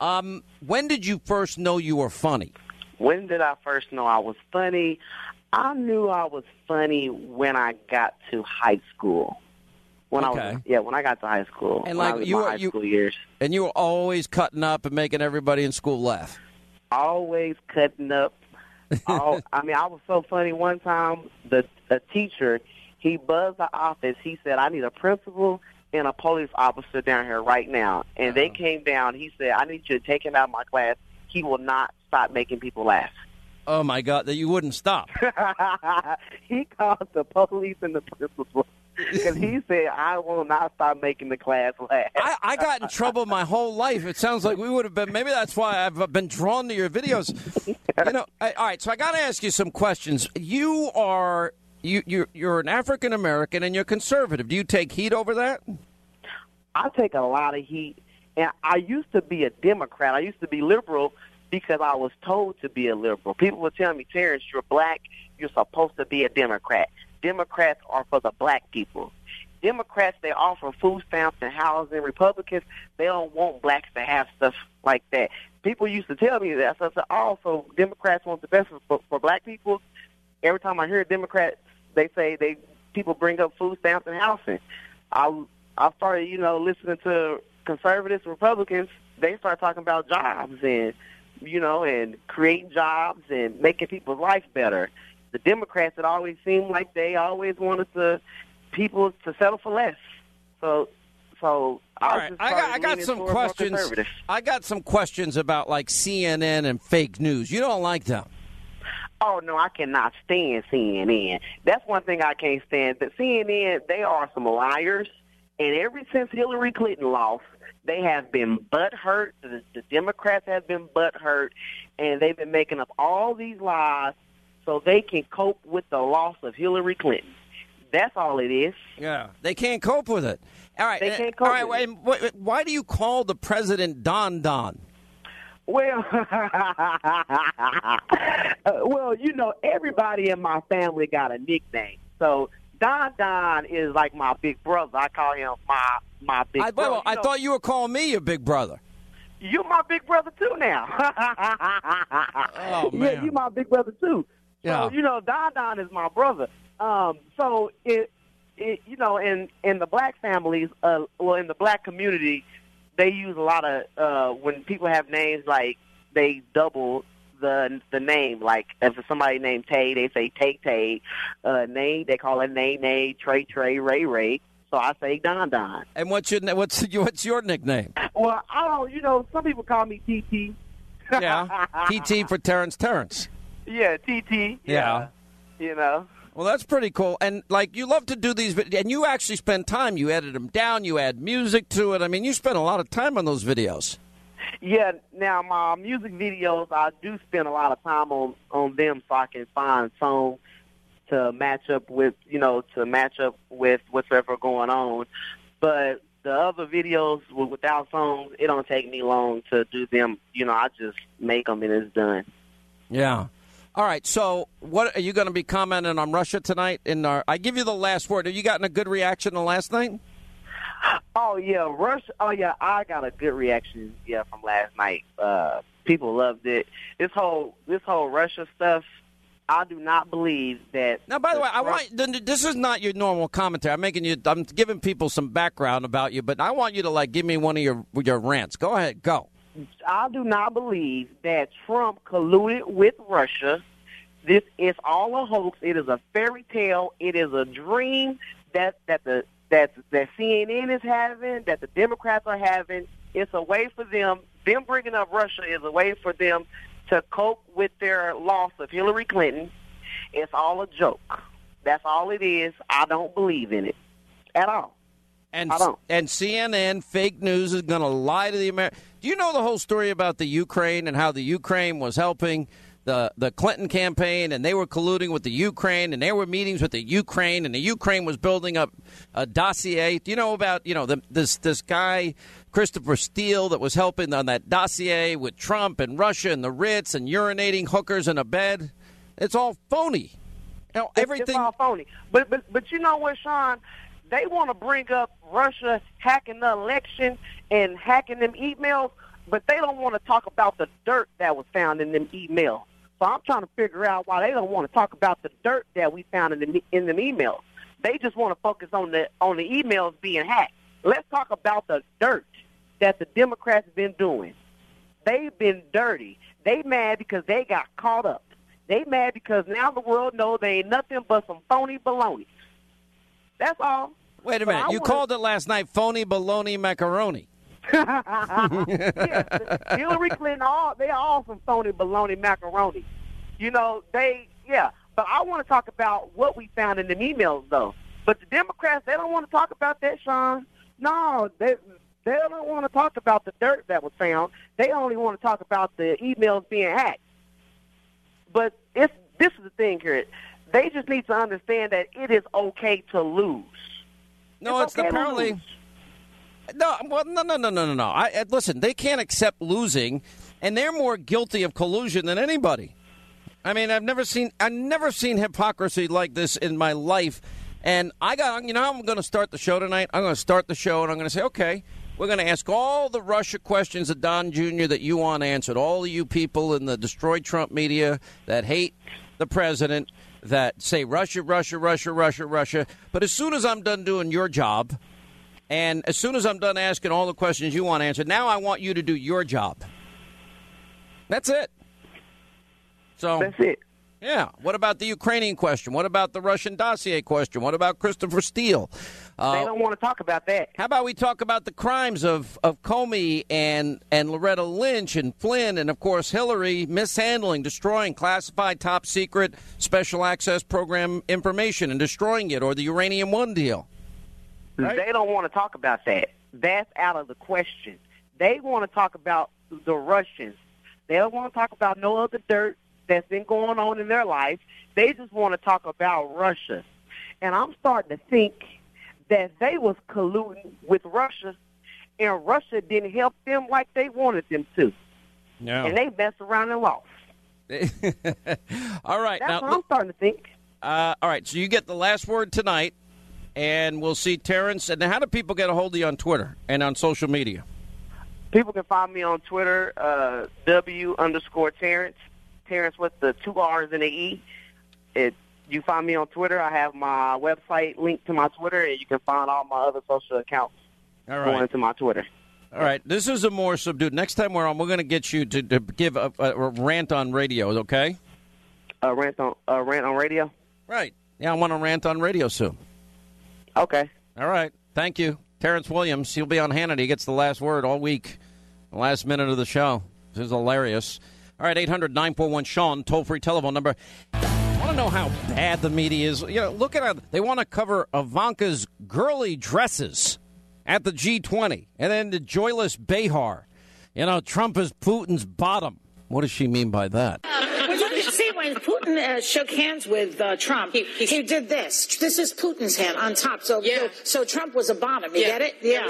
When did you first know you were funny? When did I first know I was funny? I knew I was funny when I got to high school. When I got to high school. And like high school years. And you were always cutting up and making everybody in school laugh. Always cutting up. I mean, I was so funny. One time, a teacher, He buzzed the office. He said, I need a principal and a police officer down here right now. And they came down. He said, I need you to take him out of my class. He will not stop making people laugh. Oh, my God, that you wouldn't stop. He called the police and the principal because he said, I will not stop making the class laugh. I got in trouble my whole life. It sounds like we would have been. Maybe that's why I've been drawn to your videos. You know, all right, so I got to ask you some questions. You're an African-American and you're conservative. Do you take heat over that? I take a lot of heat. And I used to be a Democrat. I used to be liberal because I was told to be a liberal. People would tell me, Terrence, you're black. You're supposed to be a Democrat. Democrats are for the black people. Democrats, they offer food stamps and housing. Republicans, they don't want blacks to have stuff like that. People used to tell me that. So I said, so Democrats want the best for black people. Every time I hear a Democrat, they say people bring up food stamps and housing. I started, listening to conservatives, Republicans. They start talking about jobs and creating jobs and making people's life better. The Democrats, it always seemed like they always wanted people to settle for less. So I got some questions. I got some questions about like CNN and fake news. You don't like them? Oh no, I cannot stand CNN. That's one thing I can't stand. The CNN, they are some liars, and ever since Hillary Clinton lost, they have been butthurt. The Democrats have been butthurt, and they've been making up all these lies so they can cope with the loss of Hillary Clinton. That's all it is. Yeah, they can't cope with it. All right, they can't cope with it. Why do you call the president Don Don? Well, everybody in my family got a nickname. So Don Don is like my big brother. I call him my big brother. I thought you were calling me your big brother. You're my big brother too now. Oh man, yeah, you my big brother too. Yeah. So Don Don is my brother. So in the black families, in the black community, they use a lot of when people have names, like they double the name. Like if somebody named Tay, they say Tay. Name, they call it Nay, Trey, Ray. So I say Don Don. And what's your nickname? Well, I don't. Some people call me TT. Yeah, TT for Terrence. Yeah, TT. Yeah. Well, that's pretty cool. And, you love to do these, and you actually spend time. You edit them down. You add music to it. I mean, you spend a lot of time on those videos. Yeah. Now, my music videos, I do spend a lot of time on them so I can find songs to match up with, whatever going on. But the other videos without songs, it don't take me long to do them. I just make them and it's done. Yeah. All right, so what are you going to be commenting on Russia tonight? I give you the last word. Have you gotten a good reaction the last night? Oh yeah, Russia. Oh yeah, I got a good reaction. Yeah, from last night. People loved it. This whole Russia stuff. I do not believe that. Now, by the way, this is not your normal commentary. I'm giving people some background about you, but I want you to give me one of your rants. Go ahead, go. I do not believe that Trump colluded with Russia. This is all a hoax. It is a fairy tale. It is a dream that CNN is having, that the Democrats are having. It's a way for them bringing up Russia is a way for them to cope with their loss of Hillary Clinton. It's all a joke. That's all it is. I don't believe in it at all. And CNN, fake news, is going to lie to the Americans. Do you know the whole story about the Ukraine and how the Ukraine was helping the Clinton campaign, and they were colluding with the Ukraine, and there were meetings with the Ukraine, and the Ukraine was building up a dossier? Do you know about this guy Christopher Steele that was helping on that dossier with Trump and Russia and the Ritz and urinating hookers in a bed? It's all phony. Everything. It's all phony. But you know what, Sean? They want to bring up Russia hacking the election and hacking them emails, but they don't want to talk about the dirt that was found in them emails. So I'm trying to figure out why they don't want to talk about the dirt that we found in them emails. They just want to focus on the emails being hacked. Let's talk about the dirt that the Democrats have been doing. They've been dirty. They mad because they got caught up. They mad because now the world knows they ain't nothing but some phony baloney. That's all. Wait a minute. You called it last night phony baloney macaroni. Yeah, Hillary Clinton, they are all some phony baloney macaroni. You know, But I want to talk about what we found in the emails, though. But the Democrats, they don't want to talk about that, Sean. No, they don't want to talk about the dirt that was found. They only want to talk about the emails being hacked. But this is the thing here. They just need to understand that it is okay to lose. No, it's apparently... No. Listen, they can't accept losing, and they're more guilty of collusion than anybody. I mean, I've never seen hypocrisy like this in my life. And I'm going to start the show tonight. I'm going to start the show, and I'm going to say, okay, we're going to ask all the Russia questions of Don Jr. that you want answered. All of you people in the destroyed Trump media that hate the president, that say Russia, Russia, Russia, Russia, Russia. But as soon as I'm done doing your job, and as soon as I'm done asking all the questions you want answered, now I want you to do your job. That's it. So that's it. Yeah. What about the Ukrainian question? What about the Russian dossier question? What about Christopher Steele? They don't want to talk about that. How about we talk about the crimes of Comey and Loretta Lynch and Flynn and, of course, Hillary mishandling, destroying classified, top secret, special access program information and destroying it, or the Uranium One deal? Right? They don't want to talk about that. That's out of the question. They want to talk about the Russians. They don't want to talk about no other dirt that's been going on in their life. They just want to talk about Russia. And I'm starting to think that they was colluding with Russia, and Russia didn't help them like they wanted them to. No. And they messed around and lost. All right. That's now, what I'm starting to think. All right, so you get the last word tonight, and we'll see Terrence. And how do people get a hold of you on Twitter and on social media? People can find me on Twitter, W_Terrence. Terrence with the 2 R's and an E. You find me on Twitter. I have my website linked to my Twitter, and you can find all my other social accounts going to my Twitter. All right. This is a more subdued. Next time we're on, we're going to get you to give a rant on radio, okay? A rant on radio? Right. Yeah, I want to rant on radio soon. Okay. All right. Thank you. Terrence Williams, he'll be on Hannity. He gets the last word all week, the last minute of the show. This is hilarious. All right, 800-941-SEAN, toll-free telephone number. I want to know how bad the media is. You know, look at how they want to cover Ivanka's girly dresses at the G20, and then the joyless Behar. You know, Trump is Putin's bottom. What does she mean by that? Well, you can see when Putin shook hands with Trump, he did this. This is Putin's hand on top. So Trump was a bottom. You get it? Yeah.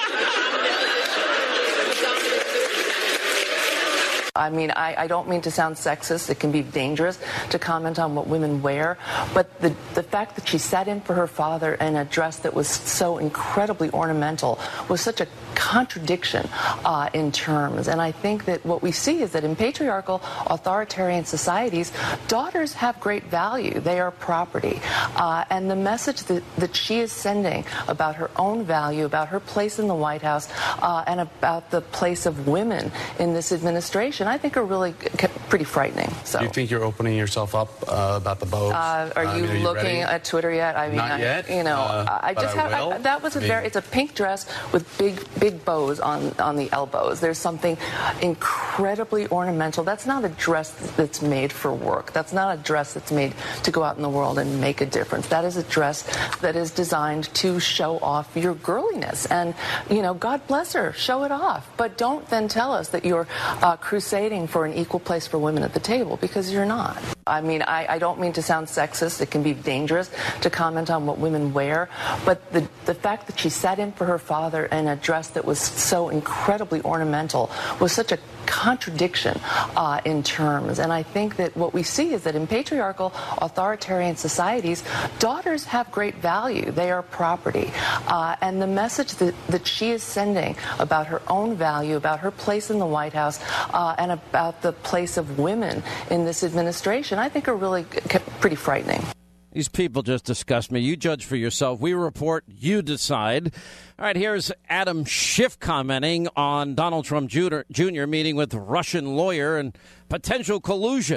I mean, I don't mean to sound sexist. It can be dangerous to comment on what women wear. But the fact that she sat in for her father in a dress that was so incredibly ornamental was such a contradiction in terms. And I think that what we see is that in patriarchal, authoritarian societies, daughters have great value. They are property. And the message that she is sending about her own value, about her place in the White House, and about the place of women in this administration, I think are really pretty frightening. So, do you think you're opening yourself up about the bows? Are you looking at Twitter yet? I mean, not yet. You know, I just have. That was it's a pink dress with big bows on the elbows. There's something incredibly ornamental. That's not a dress that's made for work. That's not a dress that's made to go out in the world and make a difference. That is a dress that is designed to show off your girliness. And you know, God bless her, show it off. But don't then tell us that you're crusading for an equal place for women at the table, because you're not. I mean, I don't mean to sound sexist. It can be dangerous to comment on what women wear. But the fact that she sat in for her father in a dress that was so incredibly ornamental was such a contradiction in terms. And I think that what we see is that in patriarchal, authoritarian societies, daughters have great value. They are property. And the message that she is sending about her own value, about her place in the White House, and about the place of women in this administration, I think are really pretty frightening. These people just disgust me. You judge for yourself. We report, you decide. All right, here's Adam Schiff commenting on Donald Trump Jr. meeting with Russian lawyer and potential collusion.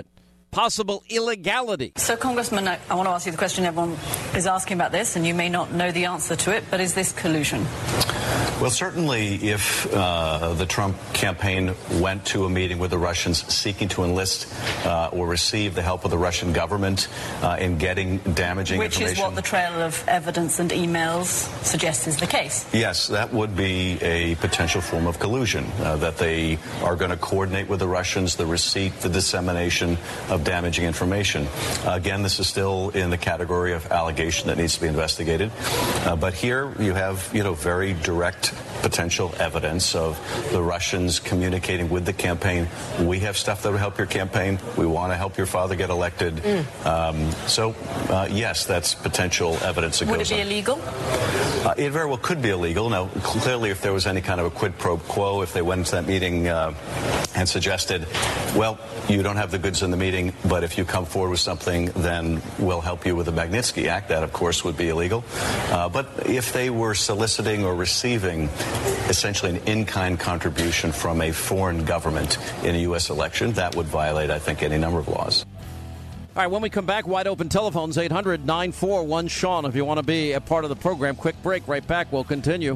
possible illegality. So, Congressman, I want to ask you the question everyone is asking about this, and you may not know the answer to it, but is this collusion? Well, certainly if the Trump campaign went to a meeting with the Russians seeking to enlist or receive the help of the Russian government in getting damaging information. Which is what the trail of evidence and emails suggests is the case. Yes, that would be a potential form of collusion, that they are going to coordinate with the Russians the receipt, the dissemination of damaging information. Again, this is still in the category of allegation that needs to be investigated. But here you have, very direct potential evidence of the Russians communicating with the campaign. We have stuff that will help your campaign. We want to help your father get elected. Yes, that's potential evidence that goes on. Would it be illegal? It very well could be illegal. Now, clearly, if there was any kind of a quid pro quo, if they went into that meeting and suggested, well, you don't have the goods in the meeting, but if you come forward with something, then we'll help you with the Magnitsky Act, that, of course, would be illegal. But if they were soliciting or receiving essentially an in-kind contribution from a foreign government in a U.S. election, that would violate, I think, any number of laws. All right, when we come back, wide open telephones, 800-941-SEAN. If you want to be a part of the program, quick break. Right back. We'll continue.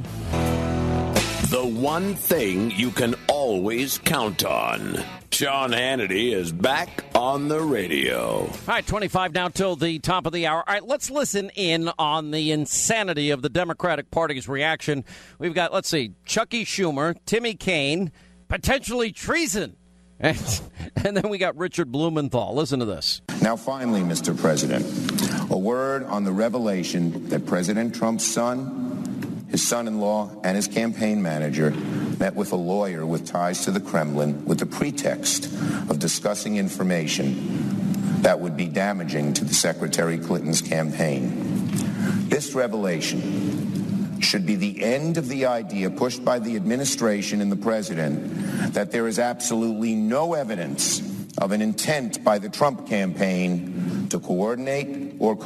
The one thing you can always count on. Sean Hannity is back on the radio. All right, 25 now till the top of the hour. All right, let's listen in on the insanity of the Democratic Party's reaction. We've got, let's see, Chucky Schumer, Timmy Kaine, potentially treason. And then we got Richard Blumenthal. Listen to this. Now, finally, Mr. President, a word on the revelation that President Trump's son, his son-in-law, and his campaign manager met with a lawyer with ties to the Kremlin with the pretext of discussing information that would be damaging to the Secretary Clinton's campaign. This revelation should be the end of the idea pushed by the administration and the president that there is absolutely no evidence of an intent by the Trump campaign to coordinate or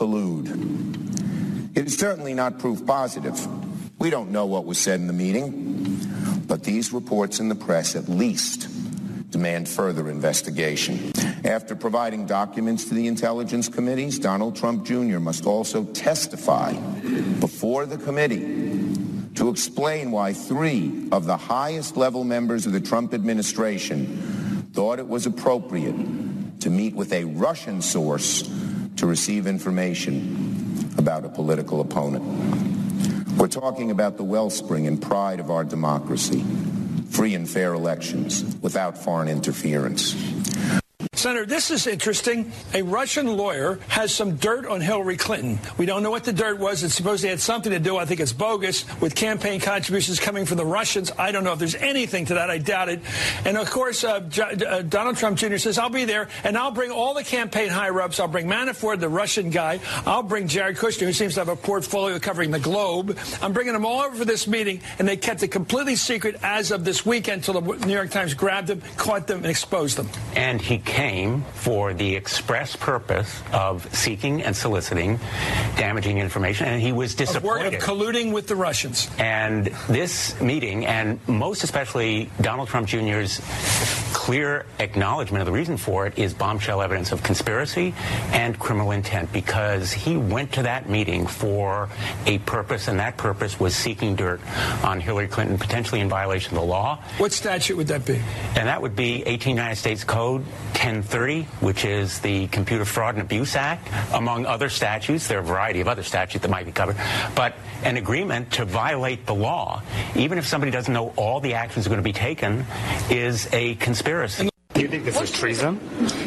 collude. It is certainly not proof positive. We don't know what was said in the meeting, but these reports in the press at least demand further investigation. After providing documents to the intelligence committees, Donald Trump Jr. must also testify before the committee to explain why 3 of the highest level members of the Trump administration thought it was appropriate to meet with a Russian source to receive information about a political opponent. We're talking about the wellspring and pride of our democracy, free and fair elections without foreign interference. Senator, this is interesting. A Russian lawyer has some dirt on Hillary Clinton. We don't know what the dirt was. It's supposed to have something to do, I think it's bogus, with campaign contributions coming from the Russians. I don't know if there's anything to that. I doubt it. And, of course, Donald Trump Jr. says, I'll be there, and I'll bring all the campaign higher-ups. I'll bring Manafort, the Russian guy. I'll bring Jared Kushner, who seems to have a portfolio covering the globe. I'm bringing them all over for this meeting, and they kept it completely secret as of this weekend until the New York Times grabbed them, caught them, and exposed them. And he came for the express purpose of seeking and soliciting damaging information, and he was disappointed. Of colluding with the Russians. And this meeting, and most especially Donald Trump Jr.'s clear acknowledgement of the reason for it, is bombshell evidence of conspiracy and criminal intent, because he went to that meeting for a purpose, and that purpose was seeking dirt on Hillary Clinton, potentially in violation of the law. What statute would that be? And that would be 18 United States Code 1030, which is the Computer Fraud and Abuse Act, among other statutes. There are a variety of other statutes that might be covered. But an agreement to violate the law, even if somebody doesn't know all the actions are going to be taken, is a conspiracy. Do you think this is treason?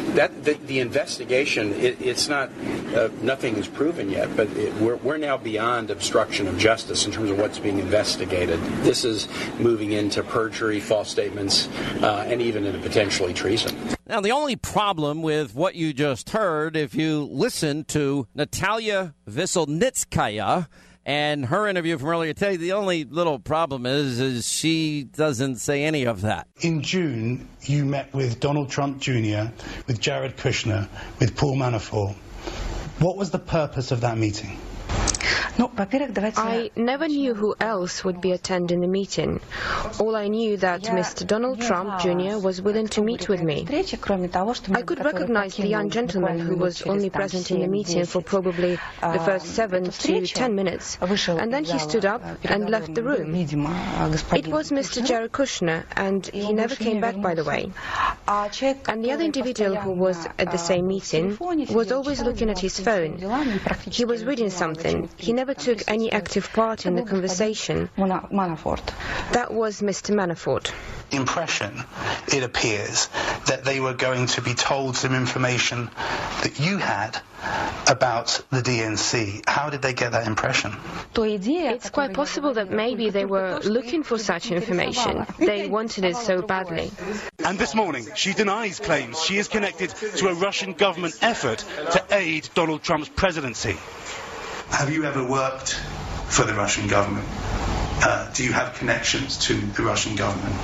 The investigation, it's not, nothing is proven yet, but we're now beyond obstruction of justice in terms of what's being investigated. This is moving into perjury, false statements, and even into potentially treason. Now, the only problem with what you just heard, if you listen to Natalia Veselnitskaya and her interview from earlier today, the only little problem is she doesn't say any of that. In June, you met with Donald Trump Jr., with Jared Kushner, with Paul Manafort. What was the purpose of that meeting? I never knew who else would be attending the meeting. All I knew that Mr. Donald Trump Jr. was willing to meet with me. I could recognize the young gentleman who was only present in the meeting for probably the first 7 to 10 minutes, and then he stood up and left the room. It was Mr. Jared Kushner, and he never came back, by the way. And the other individual who was at the same meeting was always looking at his phone. He was reading something. He never took any active part in the conversation. That was Mr. Manafort. Impression, it appears, that they were going to be told some information that you had about the DNC. How did they get that impression? It's quite possible that maybe they were looking for such information. They wanted it so badly. And this morning, she denies claims she is connected to a Russian government effort to aid Donald Trump's presidency. Have you ever worked for the Russian government? Do you have connections to the Russian government?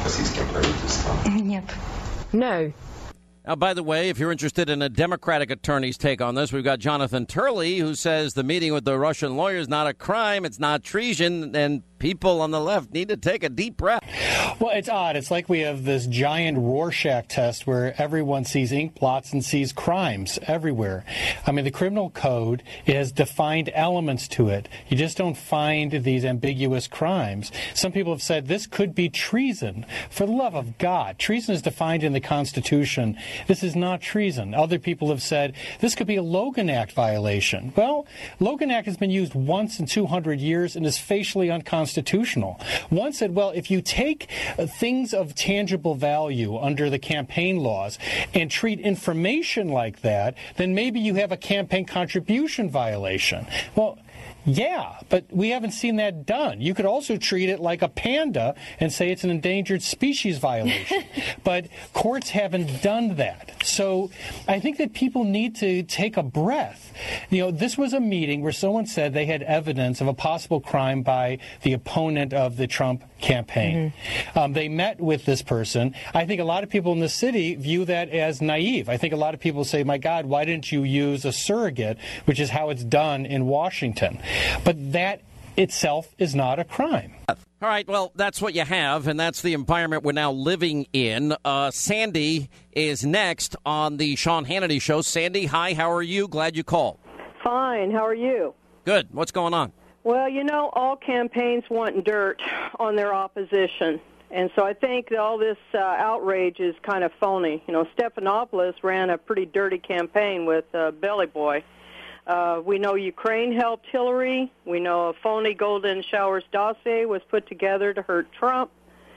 No. Now, by the way, if you're interested in a Democratic attorney's take on this, we've got Jonathan Turley, who says the meeting with the Russian lawyer is not a crime, it's not treason, and people on the left need to take a deep breath. Well, it's odd. It's like we have this giant Rorschach test where everyone sees ink blots and sees crimes everywhere. I mean, the criminal code has defined elements to it. You just don't find these ambiguous crimes. Some people have said this could be treason. For the love of God, treason is defined in the Constitution. This is not treason. Other people have said this could be a Logan Act violation. Well, Logan Act has been used once in 200 years and is facially unconstitutional. One said, well, if you take things of tangible value under the campaign laws and treat information like that, then maybe you have a campaign contribution violation. Well, yeah, but we haven't seen that done. You could also treat it like a panda and say it's an endangered species violation. But courts haven't done that. So I think that people need to take a breath. You know, this was a meeting where someone said they had evidence of a possible crime by the opponent of the Trump campaign. Mm-hmm. They met with this person. I think a lot of people in the city view that as naive. I think a lot of people say, my God, why didn't you use a surrogate, which is how it's done in Washington. But that itself is not a crime. All right, well, that's what you have, and that's the environment we're now living in. Sandy is next on the Sean Hannity Show. Sandy, hi, how are you? Glad you called. Fine, how are you? Good. What's going on? Well, you know, all campaigns want dirt on their opposition. And so I think all this outrage is kind of phony. You know, Stephanopoulos ran a pretty dirty campaign with Belly Boy. We know Ukraine helped Hillary. We know a phony Golden Showers dossier was put together to hurt Trump.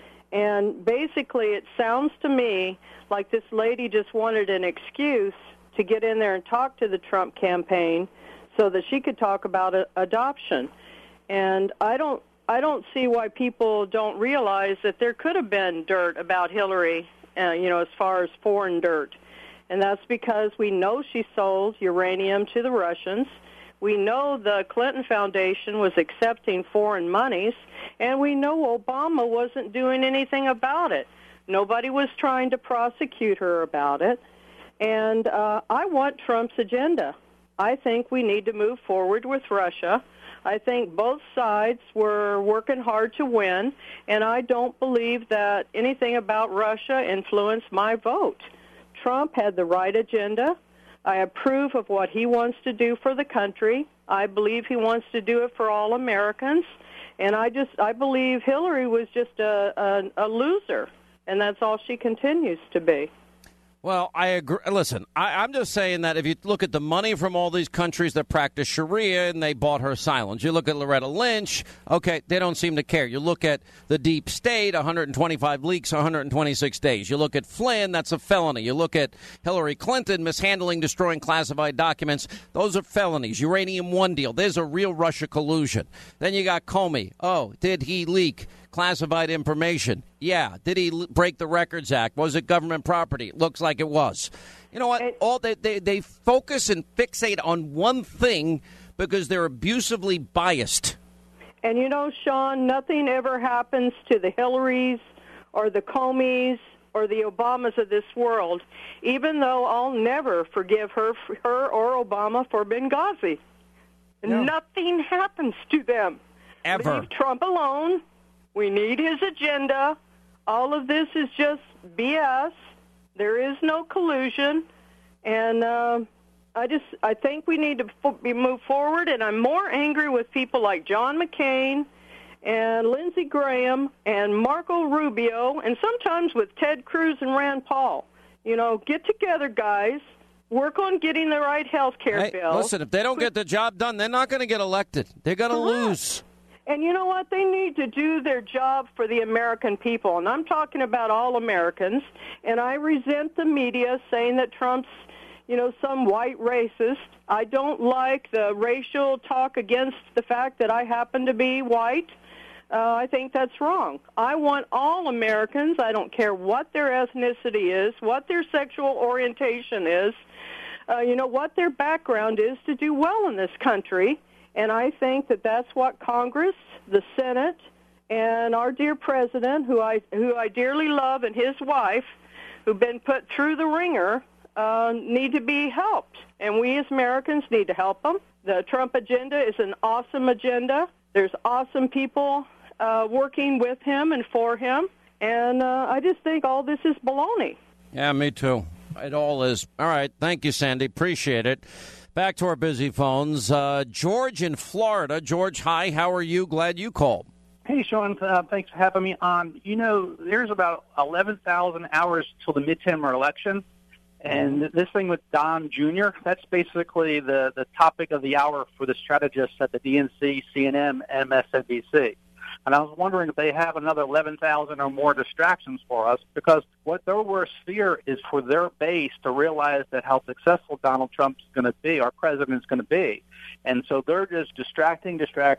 And basically it sounds to me like this lady just wanted an excuse to get in there and talk to the Trump campaign so that she could talk about adoption. And I don't see why people don't realize that there could have been dirt about Hillary, you know, as far as foreign dirt. And that's because we know she sold uranium to the Russians. We know the Clinton Foundation was accepting foreign monies. And we know Obama wasn't doing anything about it. Nobody was trying to prosecute her about it. And I want Trump's agenda. I think we need to move forward with Russia. I think both sides were working hard to win. And I don't believe that anything about Russia influenced my vote. Trump had the right agenda. I approve of what he wants to do for the country. I believe he wants to do it for all Americans. And I believe Hillary was just a loser, and that's all she continues to be. Well, I agree. Listen, I'm just saying that if you look at the money from all these countries that practice Sharia and they bought her silence. You look at Loretta Lynch, okay, they don't seem to care. You look at the deep state, 125 leaks, 126 days. You look at Flynn, that's a felony. You look at Hillary Clinton, mishandling, destroying classified documents. Those are felonies. Uranium One deal. There's a real Russia collusion. Then you got Comey. Oh, did he leak classified information? Yeah. Did he break the Records Act? Was it government property? Looks like it was. You know what? All they focus and fixate on one thing because they're abusively biased. And you know, Sean, nothing ever happens to the Hillarys or the Comeys or the Obamas of this world, even though I'll never forgive her or Obama for Benghazi. Nothing happens to them. Ever. Leave Trump alone. We need his agenda. All of this is just BS. There is no collusion. And I think we need to move forward, and I'm more angry with people like John McCain and Lindsey Graham and Marco Rubio, and sometimes with Ted Cruz and Rand Paul. Get together, guys. Work on getting the right health care bill. Listen, if they don't get the job done, they're not going to get elected. They're going to lose. And you know what? They need to do their job for the American people. And I'm talking about all Americans. And I resent the media saying that Trump's, some white racist. I don't like the racial talk against the fact that I happen to be white. I think that's wrong. I want all Americans, I don't care what their ethnicity is, what their sexual orientation is, what their background is, to do well in this country. And I think that that's what Congress, the Senate, and our dear president, who I dearly love, and his wife, who've been put through the ringer, need to be helped. And we as Americans need to help them. The Trump agenda is an awesome agenda. There's awesome people working with him and for him. And I just think all this is baloney. Yeah, me too. It all is. All right. Thank you, Sandy. Appreciate it. Back to our busy phones. George in Florida. George, hi. How are you? Glad you called. Hey, Sean. Thanks for having me on. There's about 11,000 hours till the midterm election. And this thing with Don Jr., that's basically the topic of the hour for the strategists at the DNC, CNN, and MSNBC. And I was wondering if they have another 11,000 or more distractions for us, because what their worst fear is for their base to realize that how successful Donald Trump's going to be, our president is going to be. And so they're just distracting.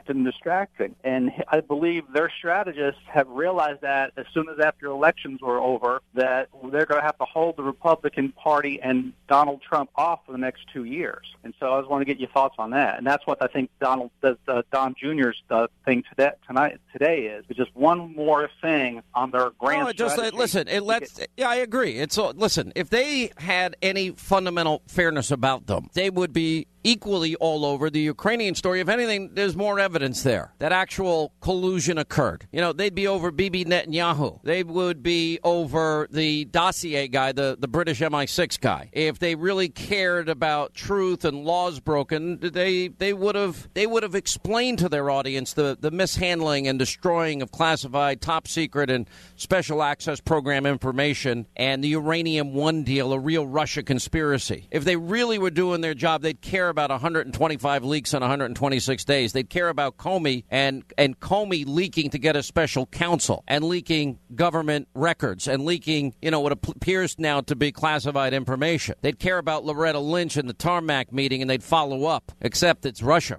And I believe their strategists have realized that as soon as after elections were over, that they're going to have to hold the Republican Party and Donald Trump off for the next 2 years. And so I just want to get your thoughts on that. And that's what I think Don Jr.'s thing today is. It's just one more thing on their grand strategy. Listen, I agree. Listen, if they had any fundamental fairness about them, they would be equally all over the Ukrainian story. If anything, there's more evidence there that actual collusion occurred. They'd be over Bibi Netanyahu. They would be over the dossier guy, the British MI6 guy. If they really cared about truth and laws broken, they would have explained to their audience the mishandling and destroying of classified, top secret, and special access program information and the Uranium One deal, a real Russia conspiracy. If they really were doing their job, they'd care about 125 leaks in 126 days. They'd care about Comey and Comey leaking to get a special counsel and leaking government records and leaking, what appears now to be classified information. They'd care about Loretta Lynch and the tarmac meeting, and they'd follow up. Except it's Russia,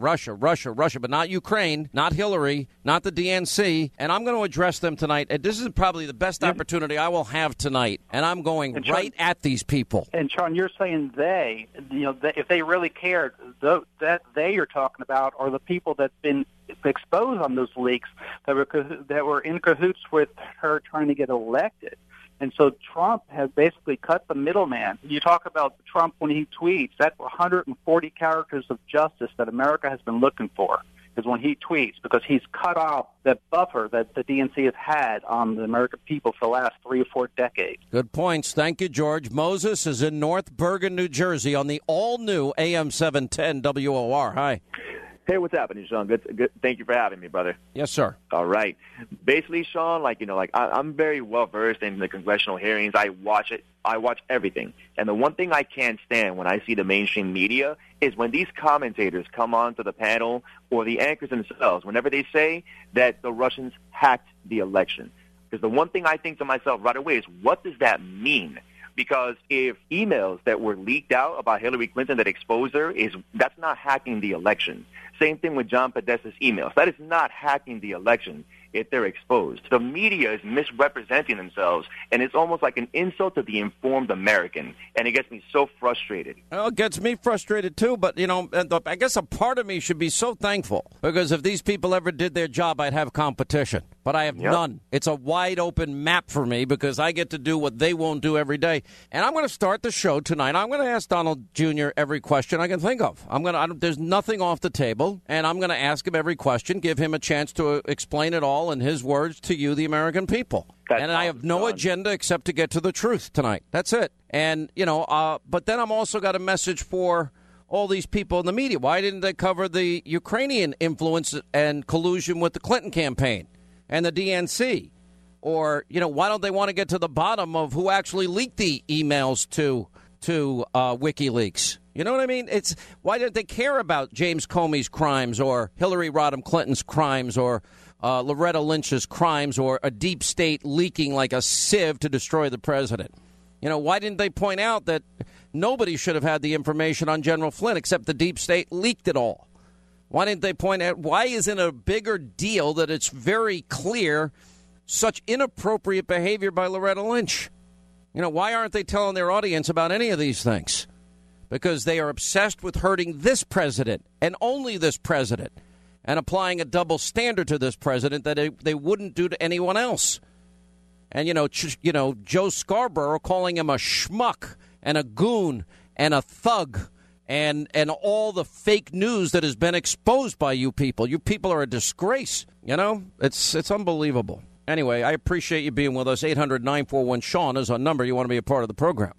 but not Ukraine, not Hillary, not the DNC. And I'm going to address them tonight. And this is probably the best opportunity I will have tonight. And I'm going right at these people. And Sean, you're saying if they really cared, that they you're talking about are the people that's been exposed on those leaks that were in cahoots with her trying to get elected. And so Trump has basically cut the middleman. You talk about Trump when he tweets, that's 140 characters of justice that America has been looking for, is when he tweets, because he's cut off that buffer that the DNC has had on the American people for the last 3 or 4 decades. Good points. Thank you, George. Moses is in North Bergen, New Jersey, on the all-new AM 710 WOR. Hi. Hey, what's happening, Sean? Good. Thank you for having me, brother. Yes, sir. All right. Basically, Sean, I'm very well versed in the congressional hearings. I watch it. I watch everything. And the one thing I can't stand when I see the mainstream media is when these commentators come on to the panel, or the anchors themselves, whenever they say that the Russians hacked the election. Because the one thing I think to myself right away is, what does that mean? Because if emails that were leaked out about Hillary Clinton that exposed her, that's not hacking the election. Same thing with John Podesta's emails. That is not hacking the election if they're exposed. The media is misrepresenting themselves, and it's almost like an insult to the informed American, and it gets me so frustrated. Well, it gets me frustrated, too, but, I guess a part of me should be so thankful, because if these people ever did their job, I'd have competition. But I have none. It's a wide open map for me because I get to do what they won't do every day. And I'm going to start the show tonight. I'm going to ask Donald Jr. every question I can think of. There's nothing off the table, and I'm going to ask him every question, give him a chance to explain it all in his words to you, the American people. And I have no agenda except to get to the truth tonight. That's it. And, but then I'm also got a message for all these people in the media. Why didn't they cover the Ukrainian influence and collusion with the Clinton campaign and the DNC? Or, why don't they want to get to the bottom of who actually leaked the emails to WikiLeaks? You know what I mean? Why didn't they care about James Comey's crimes or Hillary Rodham Clinton's crimes or Loretta Lynch's crimes or a deep state leaking like a sieve to destroy the president? Why didn't they point out that nobody should have had the information on General Flynn except the deep state leaked it all? Why didn't they point out, why isn't it a bigger deal that it's very clear such inappropriate behavior by Loretta Lynch? Why aren't they telling their audience about any of these things? Because they are obsessed with hurting this president and only this president and applying a double standard to this president that they wouldn't do to anyone else. And, Joe Scarborough calling him a schmuck and a goon and a thug and all the fake news that has been exposed by you people. You people are a disgrace. It's unbelievable. Anyway, I appreciate you being with us. 800-941-SEAN is our number. You want to be a part of the program.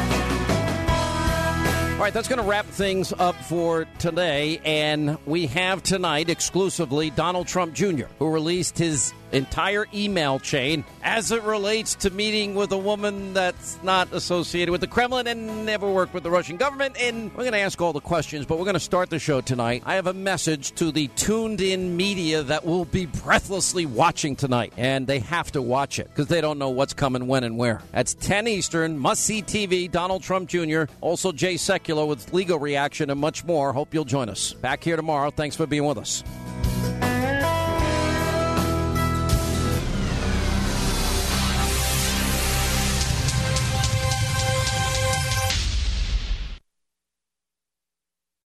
All right, that's going to wrap things up for today. And we have tonight exclusively Donald Trump Jr., who released his entire email chain as it relates to meeting with a woman that's not associated with the Kremlin and never worked with the Russian government. And we're going to ask all the questions, but we're going to start the show tonight. I have a message to the tuned-in media that will be breathlessly watching tonight. And they have to watch it because they don't know what's coming, when, and where. That's 10 Eastern, must-see TV, Donald Trump Jr., also Jay Sekulow with Legal Reaction and much more. Hope you'll join us. Back here tomorrow. Thanks for being with us.